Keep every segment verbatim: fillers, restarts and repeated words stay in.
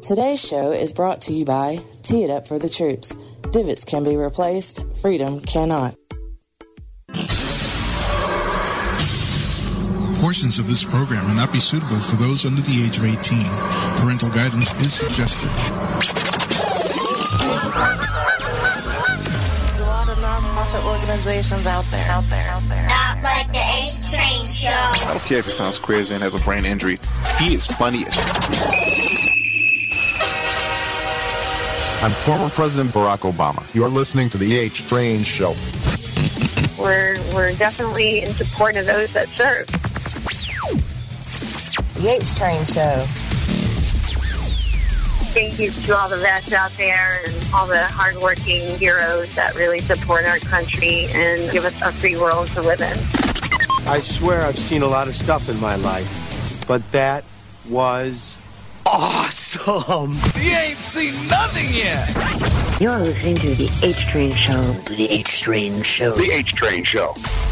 Today's show is brought to you by Tee It Up for the Troops. Divots can be replaced, freedom cannot. Portions of this program may not be suitable for those under the age of eighteen. Parental guidance is suggested. There's a lot of non-profit organizations out there, out there, out there. Not like the H Train Show. I don't care if he sounds crazy and has a brain injury. He is funny as I'm former President Barack Obama. You're listening to the H Train Show. We're, we're definitely in support of those that serve. The H Train Show. Thank you to all the vets out there and all the hardworking heroes that really support our country and give us a free world to live in. I swear I've seen a lot of stuff in my life, but that was awesome. You ain't seen nothing yet. You're listening to the H Train Show. To the H Train Show. The H Train Show.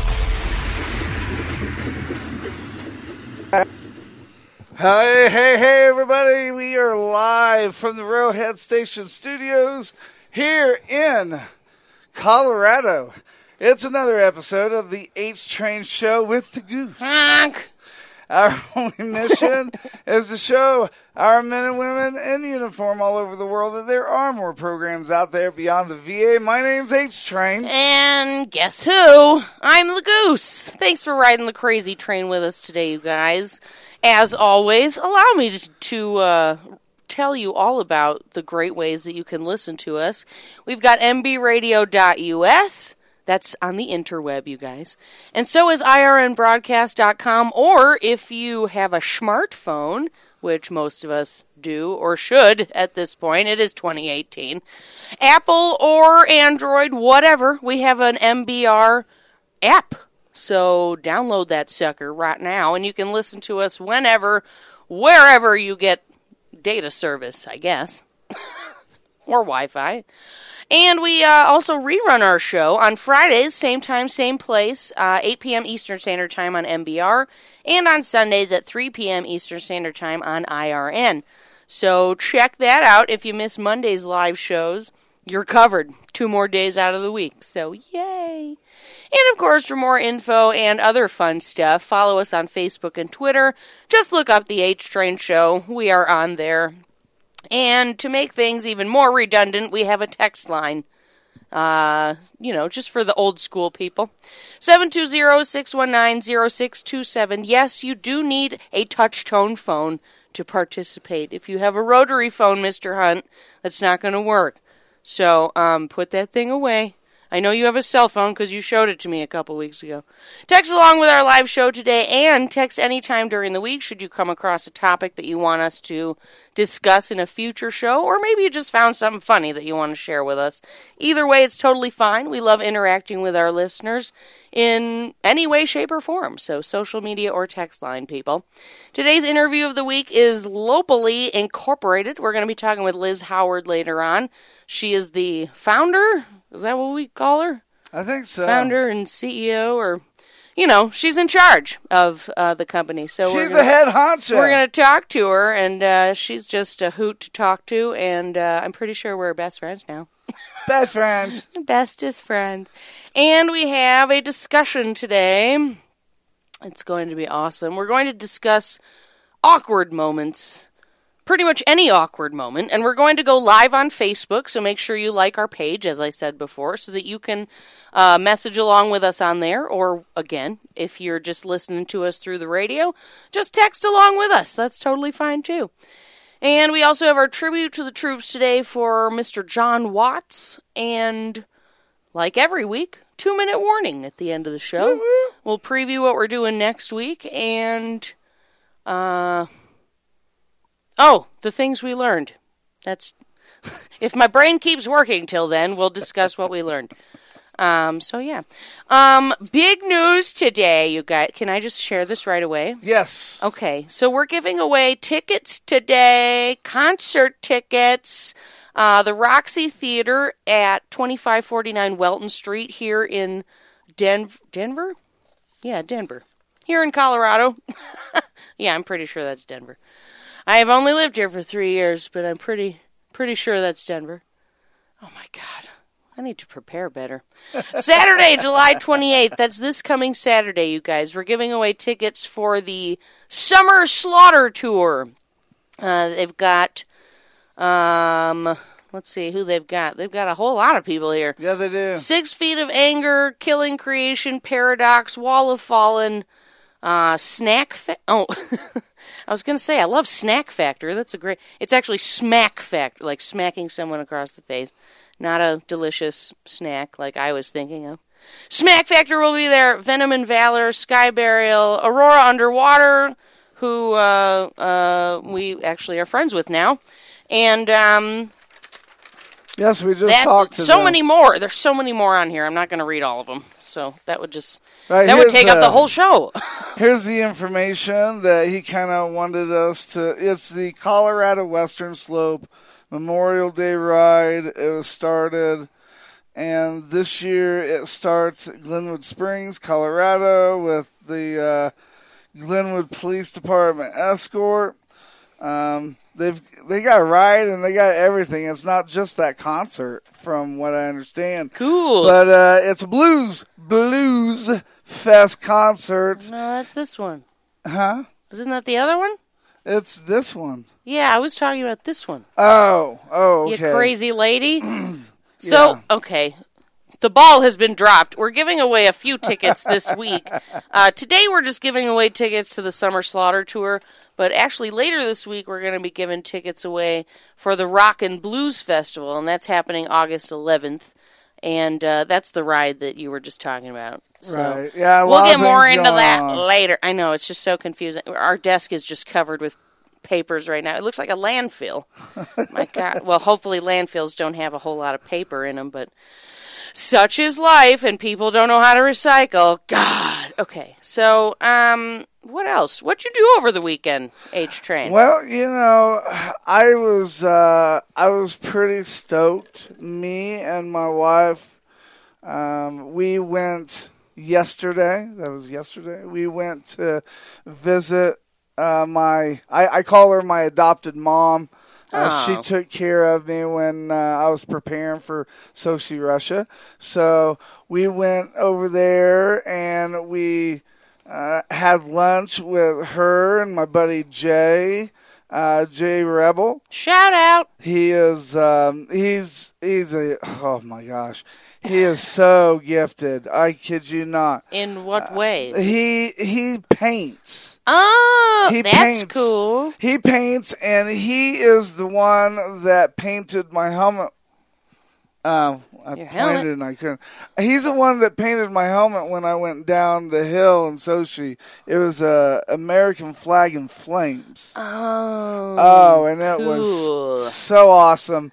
Hey, hey, hey, everybody. We are live from the Railhead Station Studios here in Colorado. It's another episode of the H Train Show with the Goose. Honk. Our only mission is to show our men and women in uniform all over the world that there are more programs out there beyond the V A. My name's H-Train. And guess who? I'm the Goose. Thanks for riding the crazy train with us today, you guys. As always, allow me to, to uh, tell you all about the great ways that you can listen to us. We've got m b radio dot u s. That's on the interweb, you guys. And so is i r n broadcast dot com, or if you have a smartphone, which most of us do, or should at this point, it is twenty eighteen, Apple or Android, whatever, we have an M B R app. So download that sucker right now, and you can listen to us whenever, wherever you get data service, I guess, or Wi-Fi. And we uh, also rerun our show on Fridays, same time, same place, uh, eight p.m. Eastern Standard Time on M B R, and on Sundays at three p.m. Eastern Standard Time on I R N. So check that out. If you miss Monday's live shows, you're covered. Two more days out of the week, so yay! And of course, for more info and other fun stuff, follow us on Facebook and Twitter. Just look up the H-Train Show. We are on there. And to make things even more redundant, we have a text line, uh, you know, just for the old school people. seven two zero, six one nine, zero six two seven. Yes, you do need a touch-tone phone to participate. If you have a rotary phone, Mister Hunt, that's not going to work. So um, put that thing away. I know you have a cell phone because you showed it to me a couple weeks ago. Text along with our live show today, and text anytime during the week should you come across a topic that you want us to discuss in a future show, or maybe you just found something funny that you want to share with us. Either way, it's totally fine. We love interacting with our listeners in any way, shape, or form. So social media or text line, people. Today's interview of the week is Lopally Incorporated. We're going to be talking with Liz Howard later on. She is the founder. Is that what we call her? I think so. Founder and C E O, or, you know, she's in charge of uh, the company. So she's we're gonna, the head honcho. We're going to talk to her, and uh, she's just a hoot to talk to, and uh, I'm pretty sure we're best friends now. Best friends. Bestest friends. And we have a discussion today. It's going to be awesome. We're going to discuss awkward moments. Pretty much any awkward moment, and we're going to go live on Facebook, so make sure you like our page, as I said before, so that you can uh, message along with us on there, or, again, if you're just listening to us through the radio, just text along with us. That's totally fine, too. And we also have our tribute to the troops today for Mister John Watts, and, like every week, two-minute warning at the end of the show. Mm-hmm. We'll preview what we're doing next week, and, uh... Oh, the things we learned. That's if my brain keeps working till then, we'll discuss what we learned. Um, so yeah. Um, big news today, you guys. Can I just share this right away? Yes. Okay. So we're giving away tickets today, concert tickets, uh, the Roxy Theater at twenty-five forty-nine Welton Street here in Den- Denver? Yeah, Denver. Here in Colorado. Yeah, I'm pretty sure that's Denver. I have only lived here for three years, but I'm pretty pretty sure that's Denver. Oh, my God. I need to prepare better. Saturday, July twenty-eighth. That's this coming Saturday, you guys. We're giving away tickets for the Summer Slaughter Tour. Uh, they've got, um, let's see who they've got. They've got a whole lot of people here. Yeah, they do. Six Feet of Anger, Killing Creation, Paradox, Wall of Fallen, uh, Snack Fa- Oh, I was going to say, I love Snack Factor. That's a great... It's actually Smack Factor, like smacking someone across the face. Not a delicious snack like I was thinking of. Smack Factor will be there. Venom and Valor, Sky Burial, Aurora Underwater, who uh, uh, we actually are friends with now. And... um. Yes, we just that, talked to so them. many more. There's so many more on here. I'm not going to read all of them. So that would just right, that would take uh, up the whole show. Here's the information that he kind of wanted us to. It's the Colorado Western Slope Memorial Day Ride. It was started, and this year it starts at Glenwood Springs, Colorado, with the uh, Glenwood Police Department escort. Um, they've they got a ride and they got everything. It's not just that concert, from what I understand. Cool. But uh, it's a blues blues fest concert. No, that's this one. Huh? Isn't that the other one? It's this one. Yeah, I was talking about this one. Oh, oh, okay. You crazy lady. So, yeah. okay. The ball has been dropped. We're giving away a few tickets this week. Uh, today we're just giving away tickets to the Summer Slaughter Tour. But actually, later this week, we're going to be giving tickets away for the Rock and Blues Festival, and that's happening August eleventh. And uh, that's the ride that you were just talking about. So right. Yeah, a we'll lot get of more things into going that on. later. I know, it's just so confusing. Our desk is just covered with papers right now. It looks like a landfill. My God. Well, hopefully landfills don't have a whole lot of paper in them, but such is life, and people don't know how to recycle. God. Okay, so, um... what else? What'd you do over the weekend, H Train? Well, you know, I was uh, I was pretty stoked. Me and my wife, um, we went yesterday. That was yesterday. We went to visit uh, my. I, I call her my adopted mom. Uh, Oh. She took care of me when uh, I was preparing for Sochi, Russia. So we went over there and we. Uh, had lunch with her and my buddy Jay, uh, Jay Rebel. Shout out! He is, um, he's, he's a, oh my gosh, he is so gifted. I kid you not. In what way? Uh, he he paints. Oh, he that's paints. cool. He paints, and he is the one that painted my helmet. Um, I Your pointed helmet? and I couldn't. He's the one that painted my helmet when I went down the hill in Sochi. It was a American flag in flames. Oh, Oh, and it cool. was so awesome.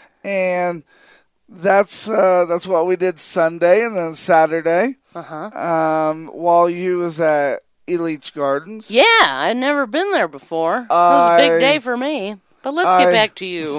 And that's uh, that's what we did Sunday, and then Saturday. Uh-huh. Um, while you was at Elite Gardens. Yeah, I'd never been there before. It was a I- big day for me. But let's get I- back to you.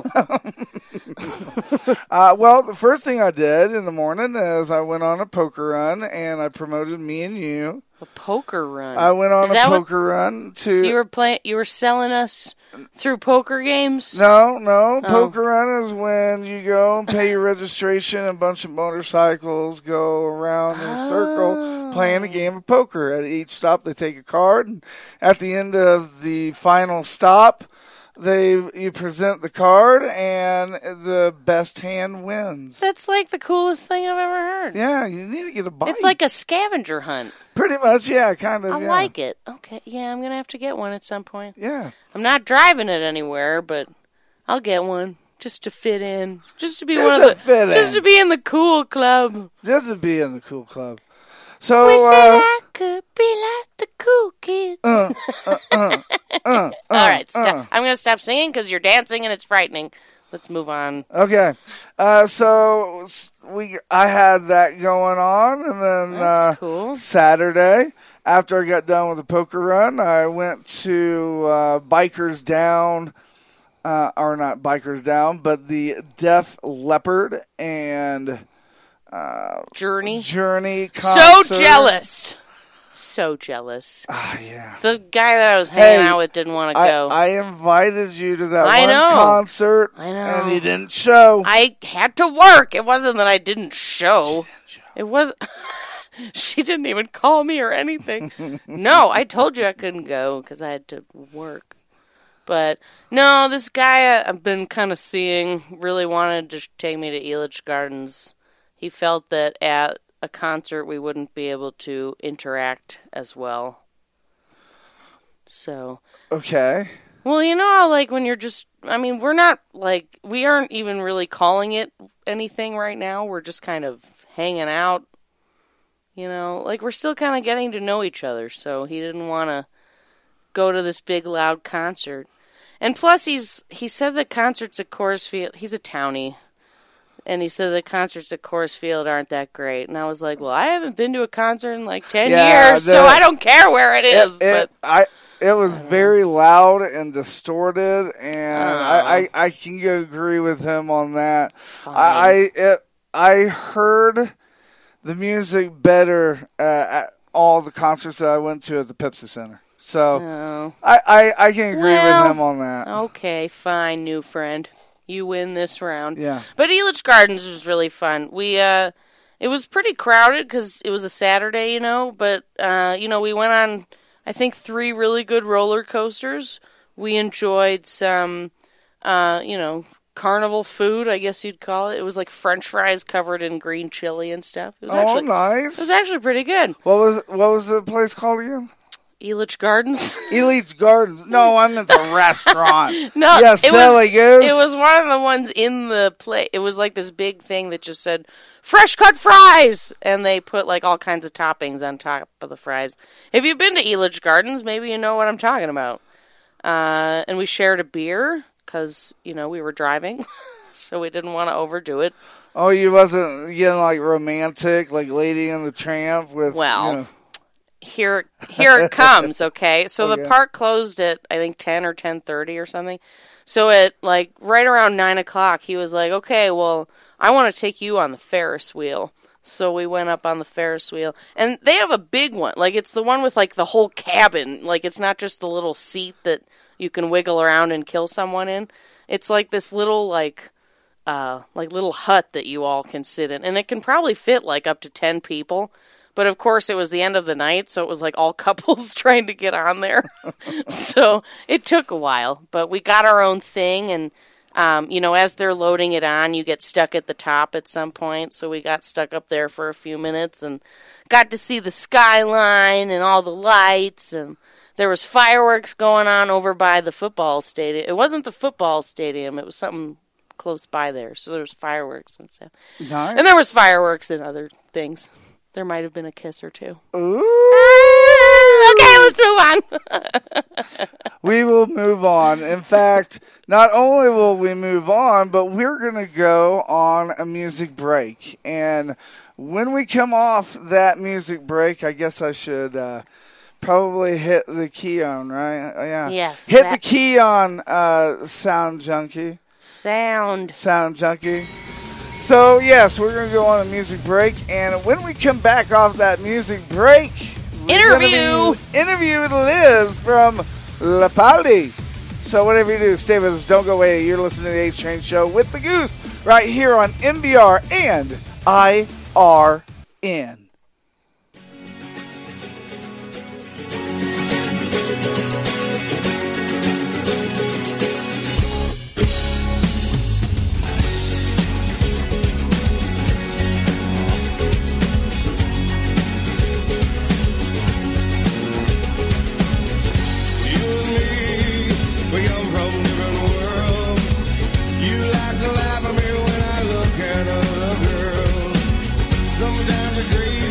Uh, well, the first thing I did in the morning is I went on a poker run, and I promoted me and you. A poker run. I went on Is a that what- poker run to. So you were playing. You were selling us through poker games. No, no. Oh. Poker run is when you go and pay your registration, and a bunch of motorcycles go around in a circle playing a game of poker. At each stop, they take a card, and at the end of the final stop, they you present the card, and the best hand wins. That's like the coolest thing I've ever heard. Yeah, you need to get a bite. It's like a scavenger hunt. Pretty much, yeah, kind of. I yeah. like it. Okay, yeah, I'm gonna have to get one at some point. Yeah. I'm not driving it anywhere, but I'll get one just to fit in, just to be Just one to of the, fit just in. to be in the cool club. Just to be in the cool club. So, Wish that uh, I could be like the cool kids. uh, uh, uh, uh, All right, stop. uh. I'm gonna stop singing because you're dancing and it's frightening. Let's move on. Okay, uh, so we I had that going on, and then That's uh, cool. Saturday after I got done with the poker run, I went to uh, Bikers Down, uh, or not Bikers Down, but the Def Leppard and uh, Journey. Journey concert. So jealous. So jealous. Ah, yeah. The guy that I was hanging Hey, out with didn't want to I, go. I invited you to that I one know. concert, I know. and you didn't show. I had to work. It wasn't that I didn't show. Didn't show. It was. She didn't even call me or anything. No, I told you I couldn't go because I had to work. But no, this guy I've been kind of seeing really wanted to take me to Elitch Gardens. He felt that at a concert we wouldn't be able to interact as well. So. Okay. Well, you know how, like, when you're just, I mean, we're not, like, we aren't even really calling it anything right now. We're just kind of hanging out, you know, like, we're still kind of getting to know each other, so he didn't want to go to this big, loud concert. And plus, he's, he said the concerts at Coors Field, he's a townie, and he said the concerts at Coors Field aren't that great. And I was like, well, I haven't been to a concert in, like, ten Yeah, years, the- so I don't care where it is, It, it, but... I, it was very loud and distorted, and I, I, I can agree with him on that. Fine. I I, it, I heard the music better uh, at all the concerts that I went to at the Pepsi Center. So Oh. I, I, I can agree Well, with him on that. Okay, fine, new friend. You win this round. Yeah. But Elitch Gardens was really fun. We, uh, it was pretty crowded because it was a Saturday, you know, but, uh, you know, we went on, I think, three really good roller coasters. We enjoyed some, uh, you know, carnival food, I guess you'd call it. It was like French fries covered in green chili and stuff. It was Oh, actually, nice. It was actually pretty good. What was what was the place called again? Elitch Gardens. Elite's Gardens. No, I meant the restaurant. No, yeah, it Silly was, Goose. It was one of the ones in the plate. It was like this big thing that just said, fresh cut fries! And they put like all kinds of toppings on top of the fries. If you've been to Elitch Gardens, maybe you know what I'm talking about. Uh, and we shared a beer because, you know, we were driving. So we didn't want to overdo it. Oh, you wasn't getting like romantic, like Lady and the Tramp with, Well, you know. Here, here it comes. Okay, so Okay. the park closed at I think ten or ten thirty or something. So at like right around nine o'clock, he was like, "Okay, well, I want to take you on the Ferris wheel." So we went up on the Ferris wheel, and they have a big one. Like it's the one with like the whole cabin. Like it's not just the little seat that you can wiggle around and kill someone in. It's like this little like, uh, like little hut that you all can sit in, and it can probably fit like up to ten people. But, of course, it was the end of the night, so it was like all couples trying to get on there. So it took a while. But we got our own thing, and, um, you know, as they're loading it on, you get stuck at the top at some point. So we got stuck up there for a few minutes and got to see the skyline and all the lights. And there was fireworks going on over by the football stadium. It wasn't the football stadium. It was something close by there. So there was fireworks and stuff. Nice. And there was fireworks and other things. There might have been a kiss or two. Ooh. Okay, let's move on. We will move on. In fact, not only will we move on, but we're going to go on a music break. And when we come off that music break, I guess I should uh, probably hit the key on, right? Oh, yeah. Yes. Hit that- the key on uh, Sound Junkie. Sound. Sound Junkie. So, yes, we're going to go on a music break, and when we come back off that music break, we're Interview. gonna be interviewing Liz from La Paldi. So, whatever you do, stay with us. Don't go away. You're listening to the H-Train Show with the Goose right here on M B R and I R N. Sometimes the great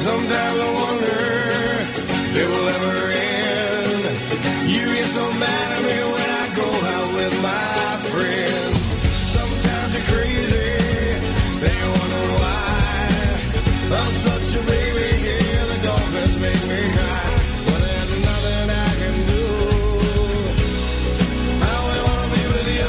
Sometimes I wonder if it will ever end. You get so mad at me when I go out with my friends. Sometimes you're crazy, then you wonder why. I'm such a baby, yeah, the dolphins make me cry. But there's nothing I can do. I only wanna be with you.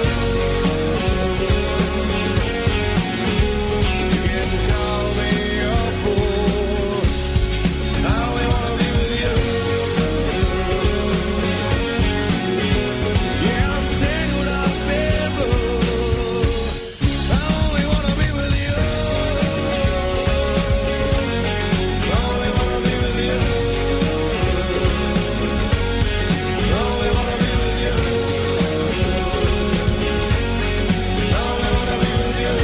You can call me a fool. I only wanna be with you. Yeah, I'm tangled up in blue. I only wanna be with you. I only wanna be with you. I only wanna be with you. I only wanna be with you.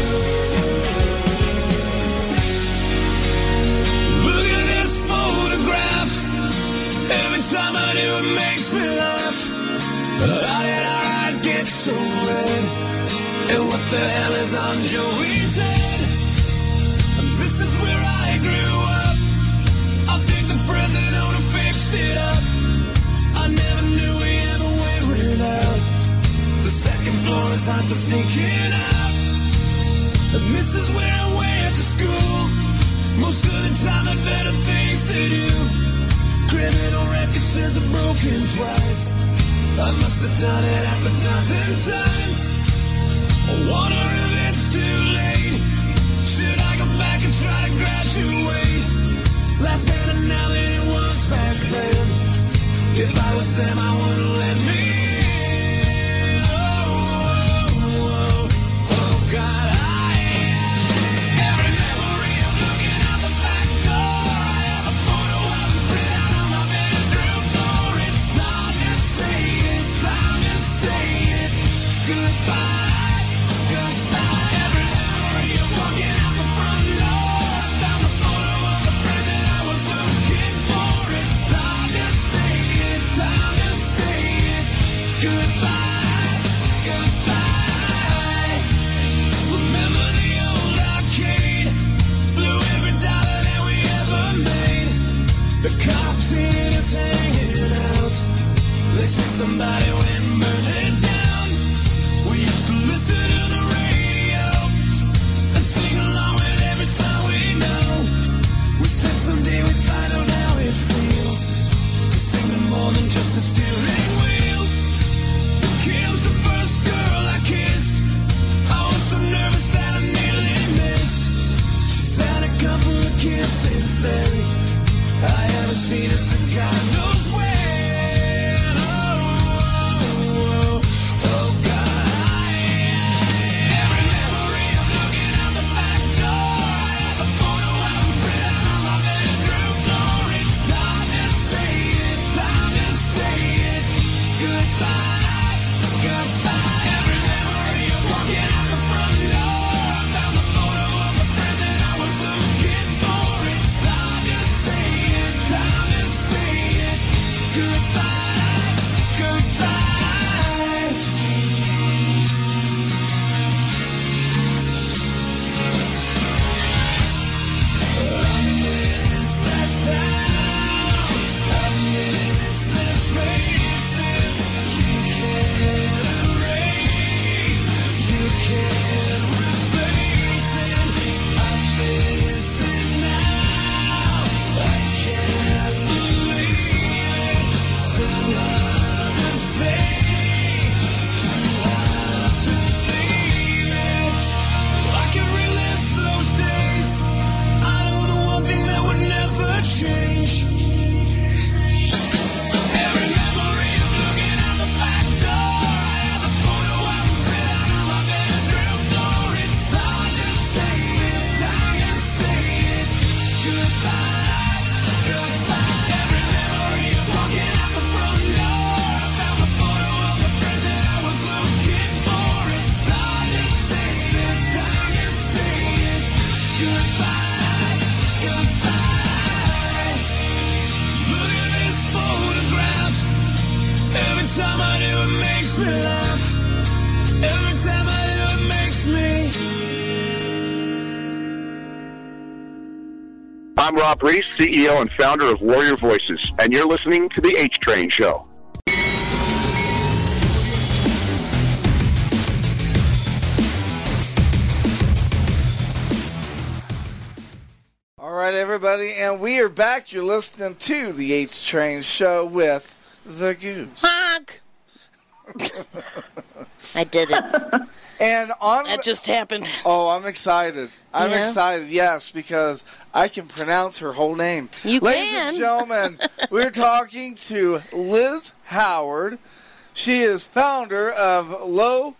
Look at this photograph. Every time I do, it makes me laugh. How did our eyes get so red? And what the hell is on Joey's head? This is where I grew up. I think the president who fixed it up. I never knew we ever went without. The second floor is hot for sneaking out. And this is where I went to school. Most of the time I had better things to do. Criminal record says I'm broken twice. I must have done it half a dozen times. I wonder if it's too late. Should I go back and try to graduate? Life's better now than it was back then. If I was them, I wouldn't let me in. Oh, oh, oh, oh, God, I every memory of looking out the back door. I have a photo of us written out on my bedroom door. It's time to say it, time to say it. Goodbye, goodbye. Every memory of walking out the front door. I found the photo of the friend that I was looking for. It's time to say it, time to say it. Goodbye, goodbye. Remember the old arcade? Blew every dollar that we ever made. The cops in us hanging out. They say somebody went and burned it down. We used to listen to the radio and sing along with every song we know. We said someday we'd find out how it feels to sing with more than just a steering wheel. Kim's the first girl I kissed. I was so nervous that I nearly missed. She's had a couple of kids since then. I haven't seen her since God knows when. Oh, oh, oh, oh, God. Every memory of looking out the back door. I have a photo of us written out on my bedroom door. It's time to say it, time to say it. Goodbye, goodbye. Every memory of walking out the front door. I found the photo of the friend that I was looking for. It's time to say it, time to say it. Goodbye, goodbye. I miss that sound. I miss their faces. You can't erase. You can't replace it. I miss it now. I can't believe it. So hard to stay. Too hard to leave it. I can relive those days. I know the one thing that would never change. Every memory of looking out the back door. I have a photo of us written out on my bedroom door. It's time to say it, time to say it. Goodbye, goodbye. Every memory of walking out the front door. I found the photo of the friend that I was looking for. It's time to say it, time to say it. Goodbye, goodbye. Look at this photograph. Every time I do, it makes me laugh. Every time I do, it makes me I'm Rob Reese, C E O and founder of Warrior Voices, and you're listening to The H-Train Show. All right, everybody, and we are back. You're listening to The H-Train Show with the Goose. Honk! I did it. And on that the, just happened. Oh, I'm excited. I'm yeah. excited, yes, because I can pronounce her whole name. You Ladies can. and gentlemen, we're talking to Liz Howard. She is founder of Low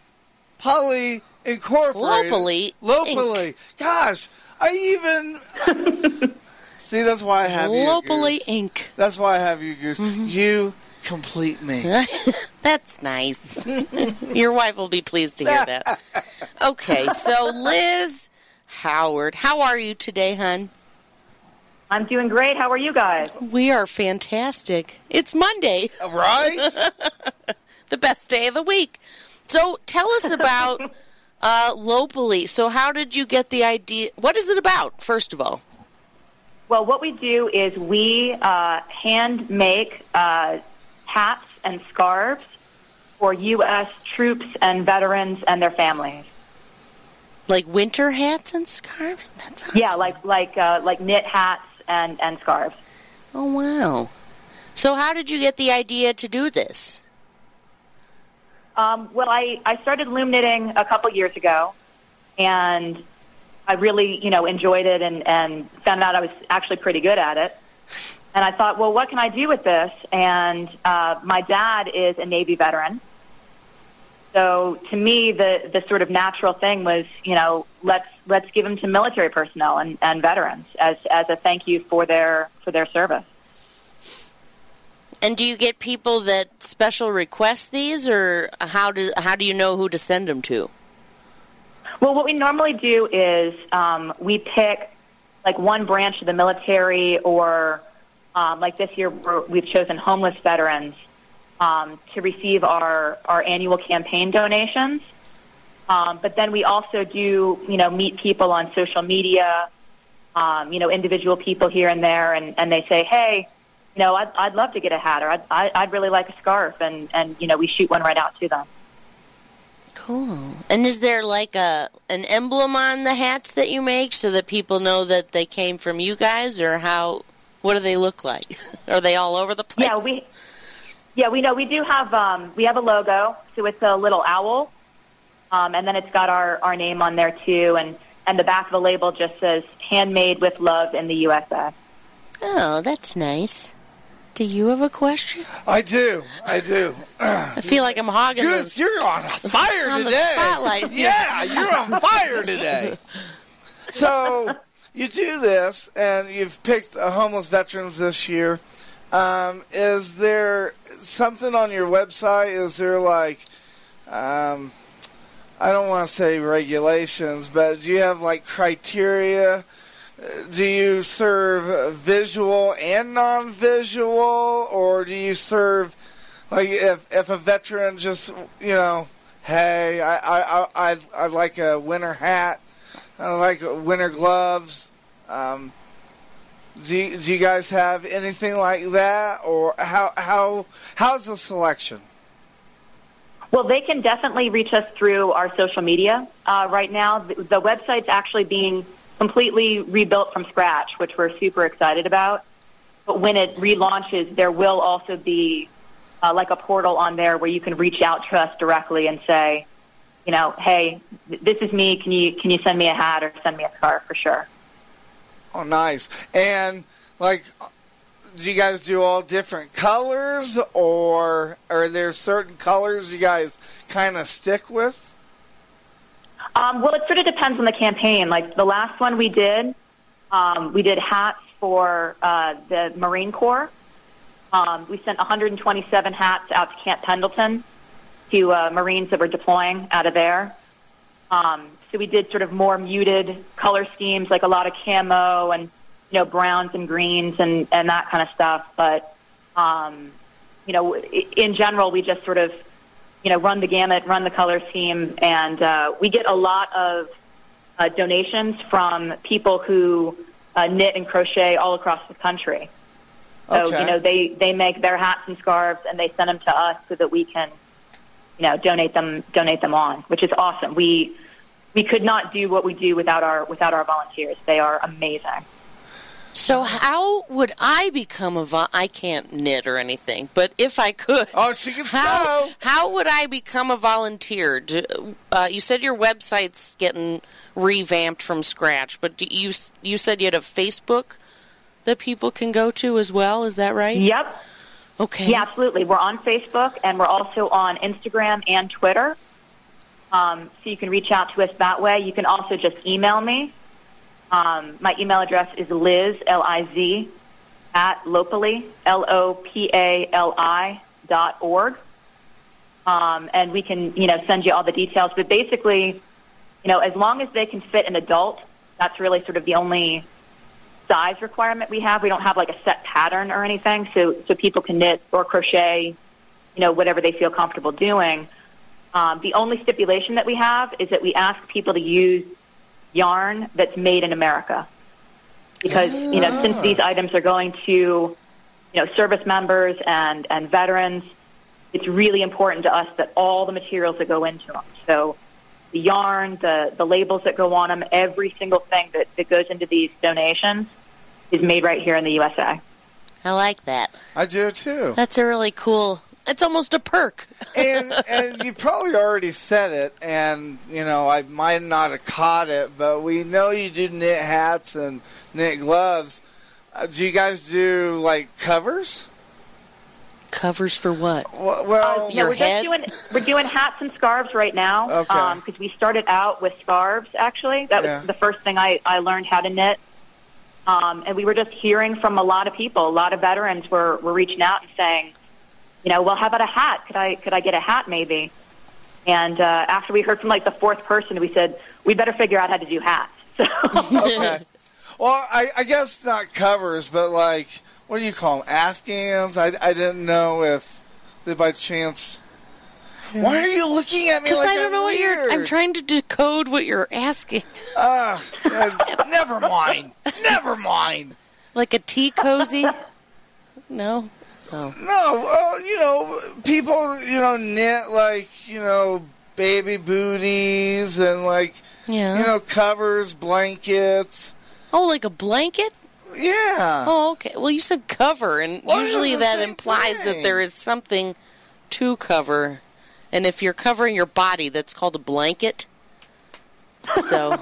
Poly Incorporated. Lopally. Lopally. Gosh, I even... See, that's why I have you, Lopally Goose. Incorporated. That's why I have you, Goose. Mm-hmm. You complete me. That's nice. Your wife will be pleased to hear that. Okay, so Liz Howard, how are you today, hon? I'm doing great. How are you guys? We are fantastic. It's Monday. Right? The best day of the week. So tell us about uh, Lopally. So how did you get the idea? What is it about, first of all? Well, what we do is we uh, hand make uh, hats and scarves for U S troops and veterans and their families. Like winter hats and scarves? That's awesome. Yeah, like like uh, like knit hats and, and scarves. Oh, wow. So how did you get the idea to do this? Um, well, I, I started loom knitting a couple years ago, and I really, you know, enjoyed it and, and found out I was actually pretty good at it. And I thought, well, what can I do with this? And uh, my dad is a Navy veteran. So to me, the, the sort of natural thing was, you know, let's let's give them to military personnel and, and veterans as, as a thank you for their for their service. And do you get people that special request these, or how do how do you know who to send them to? Well, what we normally do is um, we pick like one branch of the military, or um, like this year we're, we've chosen homeless veterans um, to receive our, our annual campaign donations. Um, but then we also do, you know, meet people on social media, um, you know, individual people here and there, and, and they say, hey, you know, I'd, I'd love to get a hat, or I'd, I'd really like a scarf, and, and, you know, we shoot one right out to them. Cool. And is there like a an emblem on the hats that you make so that people know that they came from you guys, or how? What do they look like? Are they all over the place? Yeah, we yeah we know we do have um, we have a logo, so it's a little owl, um, and then it's got our, our name on there too, and, and the back of the label just says "Handmade with Love in the U S A." Oh, that's nice. Do you have a question? I do. I do. I feel like I'm hogging Goose, the, you're on fire on today. The spotlight. Yeah, you're on fire today. So you do this, and you've picked a homeless veterans this year. Um, is there something on your website? Is there like, um, I don't want to say regulations, but do you have like criteria? Do you serve visual and non-visual, or do you serve, like, if if a veteran just, you know, hey, I I I I like a winter hat, I like winter gloves. Um, do you, do you guys have anything like that, or how how how's the selection? Well, they can definitely reach us through our social media uh, right now. The, the website's actually being completely rebuilt from scratch, which we're super excited about. But when it relaunches, there will also be uh, like a portal on there where you can reach out to us directly and say, you know, hey, this is me. Can you can you send me a hat or send me a scarf for sure? Oh, nice. And like, do you guys do all different colors, or are there certain colors you guys kind of stick with? Um, well, it sort of depends on the campaign. Like the last one we did, um, we did hats for uh, the Marine Corps. Um, we sent one hundred twenty-seven hats out to Camp Pendleton to uh, Marines that were deploying out of there. Um, so we did sort of more muted color schemes, like a lot of camo and, you know, browns and greens and, and that kind of stuff. But, um, you know, in general, we just sort of, you know, run the gamut, run the color scheme, and uh, we get a lot of uh, donations from people who uh, knit and crochet all across the country. So, Okay. you know, they, they make their hats and scarves, and they send them to us so that we can, you know, donate them donate them on, which is awesome. We we could not do what we do without our without our volunteers. They are amazing. So how would I become a vol- I can't knit or anything, but if I could, oh, she can how, sew. How would I become a volunteer? Do, uh, you said your website's getting revamped from scratch, but do you you said you had a Facebook that people can go to as well. Is that right? Yep. Okay. Yeah, absolutely. We're on Facebook, and we're also on Instagram and Twitter. Um, so you can reach out to us that way. You can also just email me. Um, my email address is Liz, L I Z, at locally, L O P A L I dot org. Um, and we can, you know, send you all the details. But basically, you know, as long as they can fit an adult, that's really sort of the only size requirement we have. We don't have like a set pattern or anything, so so people can knit or crochet, you know, whatever they feel comfortable doing. Um, the only stipulation that we have is that we ask people to use yarn that's made in America, because you know, since these items are going to, you know, service members and and veterans, it's really important to us that all the materials that go into them, so the yarn, the the labels that go on them, every single thing that, that goes into these donations is made right here in the U S A. I like that. I do too. That's a really cool. It's almost a perk. and and you probably already said it, and you know I might not have caught it, but we know you do knit hats and knit gloves. Uh, do you guys do like covers? Covers for what? Well, well uh, yeah, we're just doing we're doing hats and scarves right now. Okay. Um, because we started out with scarves. Actually, that was Yeah. the first thing I I learned how to knit. Um, and we were just hearing from a lot of people, a lot of veterans were were reaching out and saying, you know, well, how about a hat? Could I could I get a hat maybe? And uh, after we heard from like the fourth person, we said we better figure out how to do hats. So. Okay. Well, I, I guess not covers, but like, what do you call them? Afghans? I, I didn't know if they by chance. Why are you looking at me Because like I don't I'm know what weird? you're. I'm trying to decode what you're asking. Uh, uh, never mind. Never mind. Like a tea cozy? No. Oh. No, uh, you know, people, you know, knit like, you know, baby booties and like, Yeah. you know, covers, blankets. Oh, like a blanket? Yeah. Oh, okay. Well, you said cover, and Well, usually it's the that same implies thing. that there is something to cover. And if you're covering your body, that's called a blanket. So,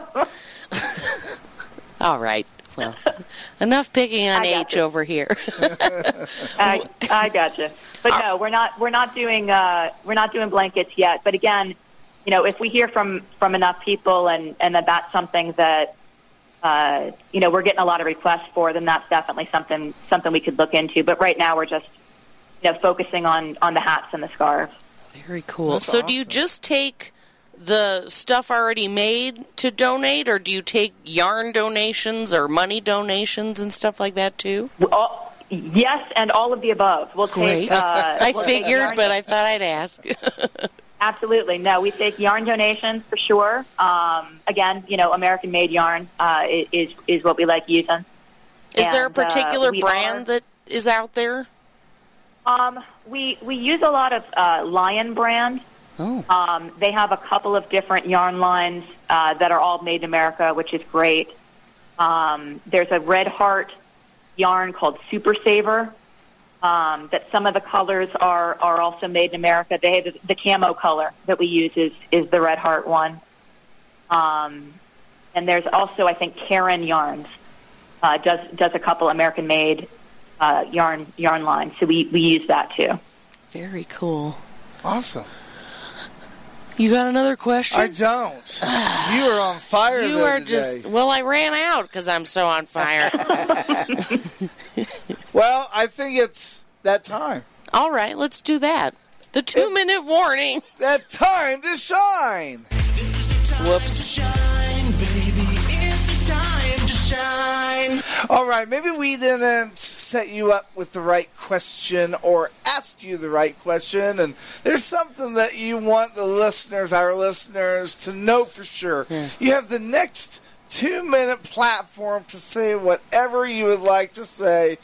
all right. Well, enough picking on I H gotcha. over here. I I gotcha. But no, we're not we're not doing uh, we're not doing blankets yet. But again, you know, if we hear from, from enough people and, and that that's something that uh, you know, we're getting a lot of requests for, then that's definitely something something we could look into. But right now, we're just, you know, focusing on, on the hats and the scarves. Very cool. That's so awesome. do you just take the stuff already made to donate, or do you take yarn donations or money donations and stuff like that too? All, yes, and all of the above. We'll Great. take. Uh, I we'll take figured, yarn- but I thought I'd ask. Absolutely. No, we take yarn donations for sure. Um, again, you know, American-made yarn uh, is is what we like using. Is there a And, uh, particular we brand are- that is out there? Um, we we use a lot of uh, Lion brand. Oh. Um, they have a couple of different yarn lines uh, that are all made in America, which is great. Um, there's a Red Heart yarn called Super Saver. Um, that some of the colors are, are also made in America. They have the, the camo color that we use is, is the Red Heart one. Um, and there's also, I think, Karen Yarns uh, does does a couple American-made uh, yarn yarn lines. So we, we use that too. Very cool. Awesome. You got another question? I don't. You are on fire. You though, are today. just, well, I ran out because I'm so on fire. Well, I think it's that time. All right, let's do that. The two-minute warning. That time to shine. Whoops. All right, maybe we didn't set you up with the right question or ask you the right question, and there's something that you want the listeners, our listeners, to know for sure. Yeah. You have the next two-minute platform to say whatever you would like to say.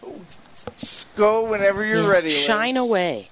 Go whenever you're yeah, ready. Shine Liz. away.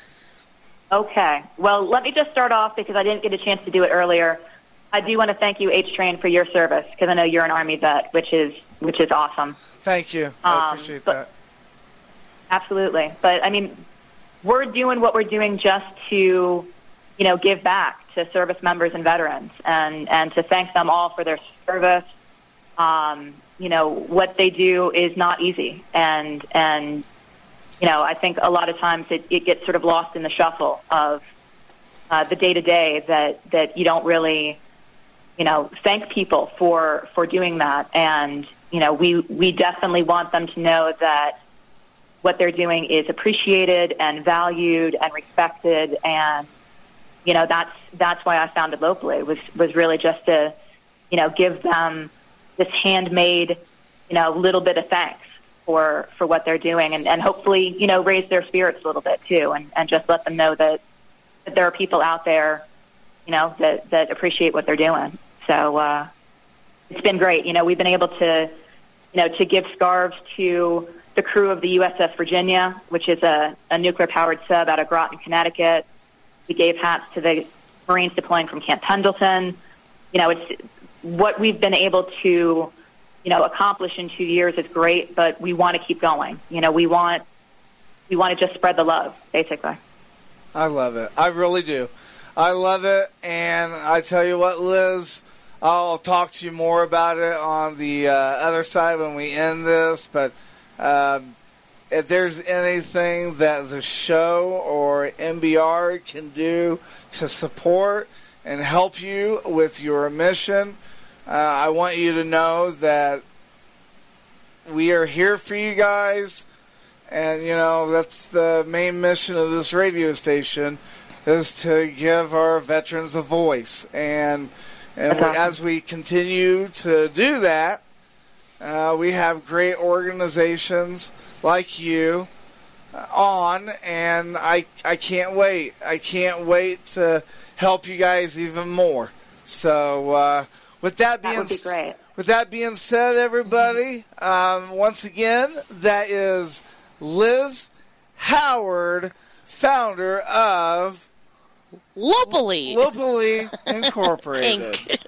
Okay. Well, let me just start off because I didn't get a chance to do it earlier. I do want to thank you, H-Train, for your service because I know you're an Army vet, which is which is awesome. Thank you. I Um, appreciate but- that. Absolutely. But, I mean, we're doing what we're doing just to, you know, give back to service members and veterans and, and to thank them all for their service. Um, you know, what they do is not easy. And, and you know, I think a lot of times it, it gets sort of lost in the shuffle of uh, the day-to-day that, that you don't really, you know, thank people for, for doing that. And, you know, we, we definitely want them to know that what they're doing is appreciated and valued and respected. And, you know, that's, that's why I founded Locally was, was really just to, you know, give them this handmade, you know, little bit of thanks for, for what they're doing and, and hopefully, you know, raise their spirits a little bit too. And, and just let them know that, that there are people out there, you know, that, that appreciate what they're doing. So, uh, it's been great. You know, we've been able to, you know, to give scarves to the crew of the U S S Virginia, which is a, a nuclear-powered sub out of Groton, Connecticut. We gave hats to the Marines deploying from Camp Pendleton. You know, it's what we've been able to, you know, accomplish in two years is great, but we want to keep going. You know, we want we want to just spread the love, basically. I love it. I really do. I love it, and I tell you what, Liz, I'll talk to you more about it on the uh, other side when we end this, but um, if there's anything that the show or M B R can do to support and help you with your mission, uh, I want you to know that we are here for you guys. And, you know, that's the main mission of this radio station, is to give our veterans a voice. And and we, as we continue to do that, uh, we have great organizations like you uh, on, and I I can't wait. I can't wait to help you guys even more. So uh, with that being That would be great. With that being said, everybody, um, once again, that is Liz Howard, founder of Lopally. Lopally Incorporated.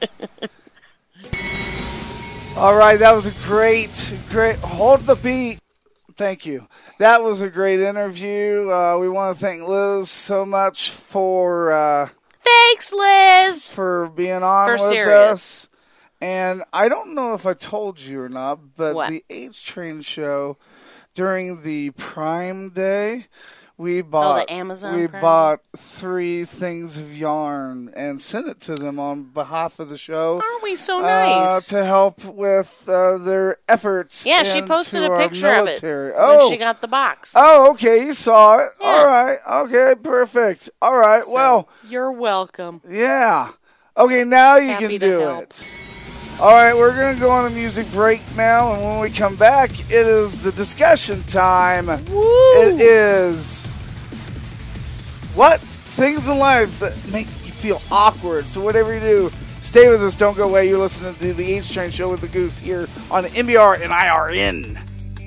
All right, that was a great, great. Hold the beat. Thank you. That was a great interview. Uh, we want to thank Liz so much for. Uh, Thanks, Liz, for being on for with serious. us. And I don't know if I told you or not, but What? the H-Train show during the Prime Day, we bought Oh, the Amazon we Prime bought three things of yarn and sent it to them on behalf of the show. Aren't we so uh, nice? to help with uh, their efforts. Yeah, she posted into a our picture of it military. when Oh, she got the box. oh, okay, you saw it. Yeah. All right, okay, perfect. All right, So, well, you're welcome. yeah. Okay, now you Happy can to do help. it. All right, we're going to go on a music break now, and when we come back, it is the discussion time. Woo! It is what things in life that make you feel awkward. So whatever you do, stay with us. Don't go away. You're listening to the H-Train Show with the Goose here on M B R and I R N.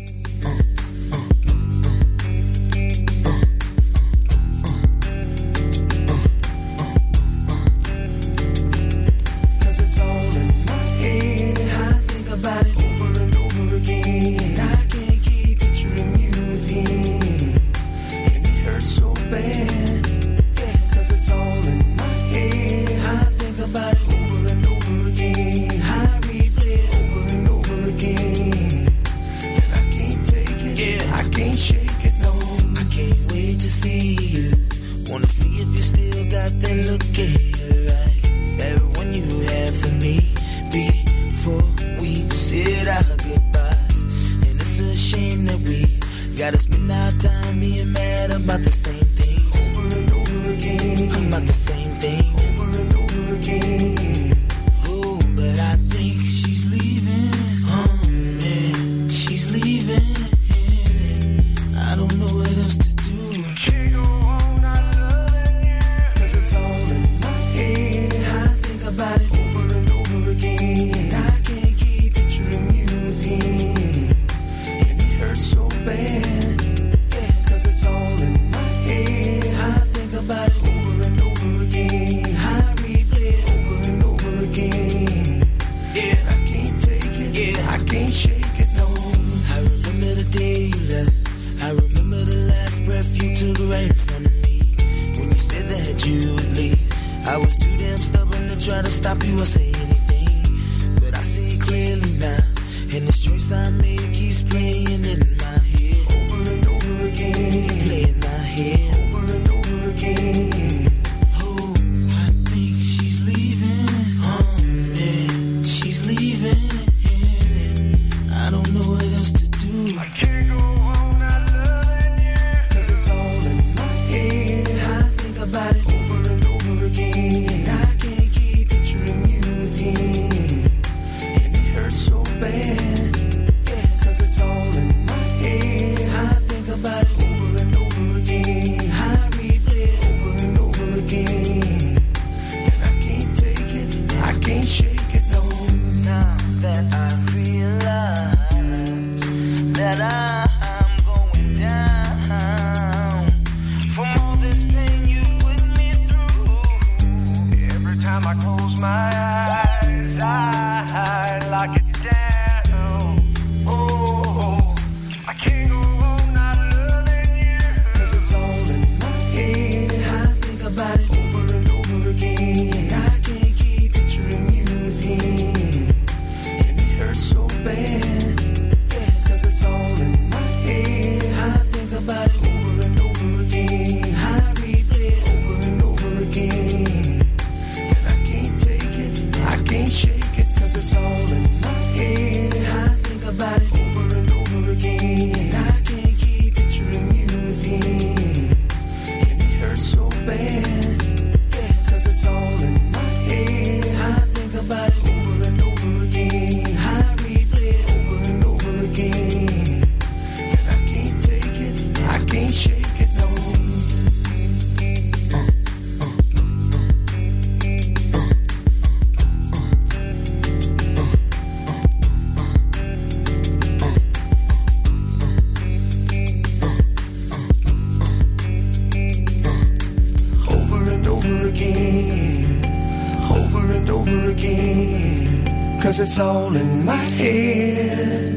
About it over and over again. I can't keep picturing you with him, and it hurts so bad. Yeah, 'cause it's all in my head. I think about it over and over again. I replay it over and over again, and I can't take it. Yeah, I can't shake it. No, I can't wait to see you. Wanna see if you still got that look at you, right? That one you had for me before we said our goodbyes. And it's a shame that we gotta spend our time being mad about the same things over and over again. About the same thing over and over again. Oh, but I think she's leaving. Oh man, she's leaving. I don't know what else to do. Can't go on not loving you. 'Cause it's all in my head. I think about it over and over again. I it's all in my head.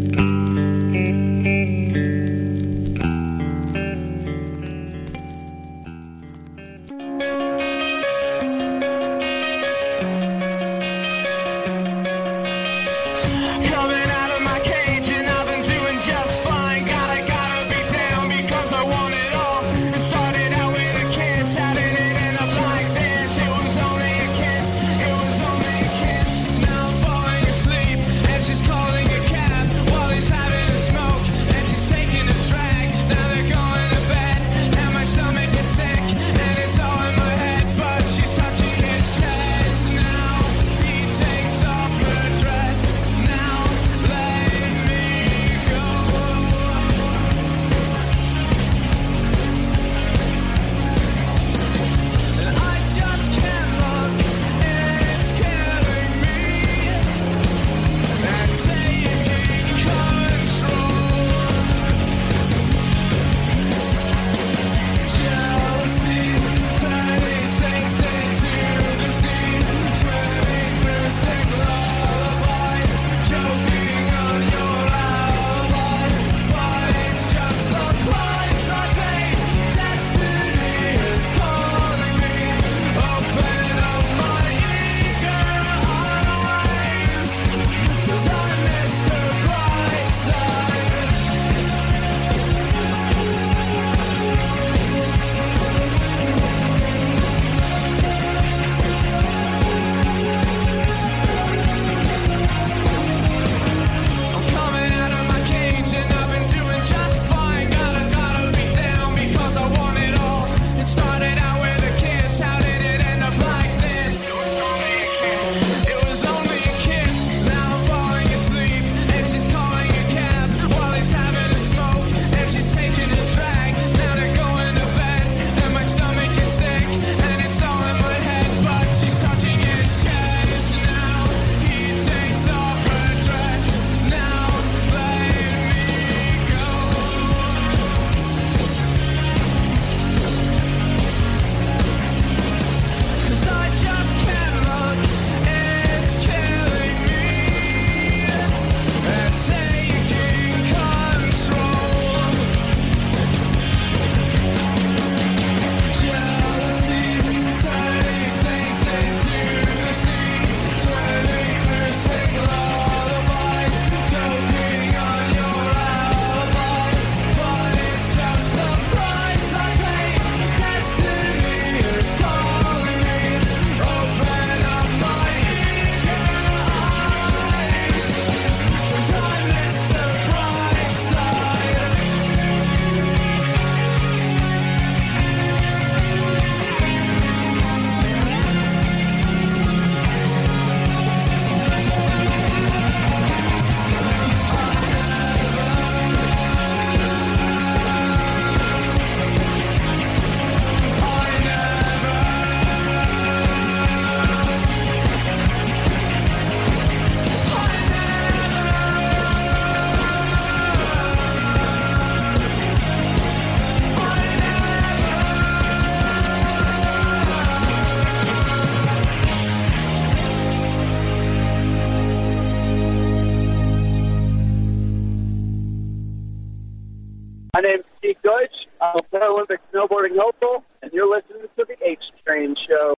My name's Steve Deutsch. I'm a Paralympic snowboarding hopeful, and you're listening to the H Train Show.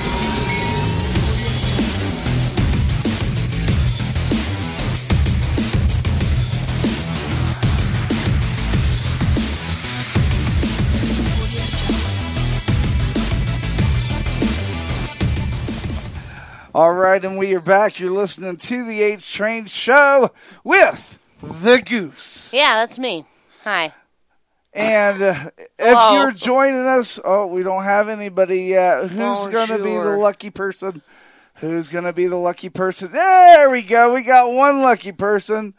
All right, and we are back. You're listening to the H Train Show with the Goose. Yeah, that's me. Hi. And uh, if you're joining us, oh, we don't have anybody yet. Who's Oh, going to be the sure. lucky person? Who's going to be the lucky person? There we go. We got one lucky person.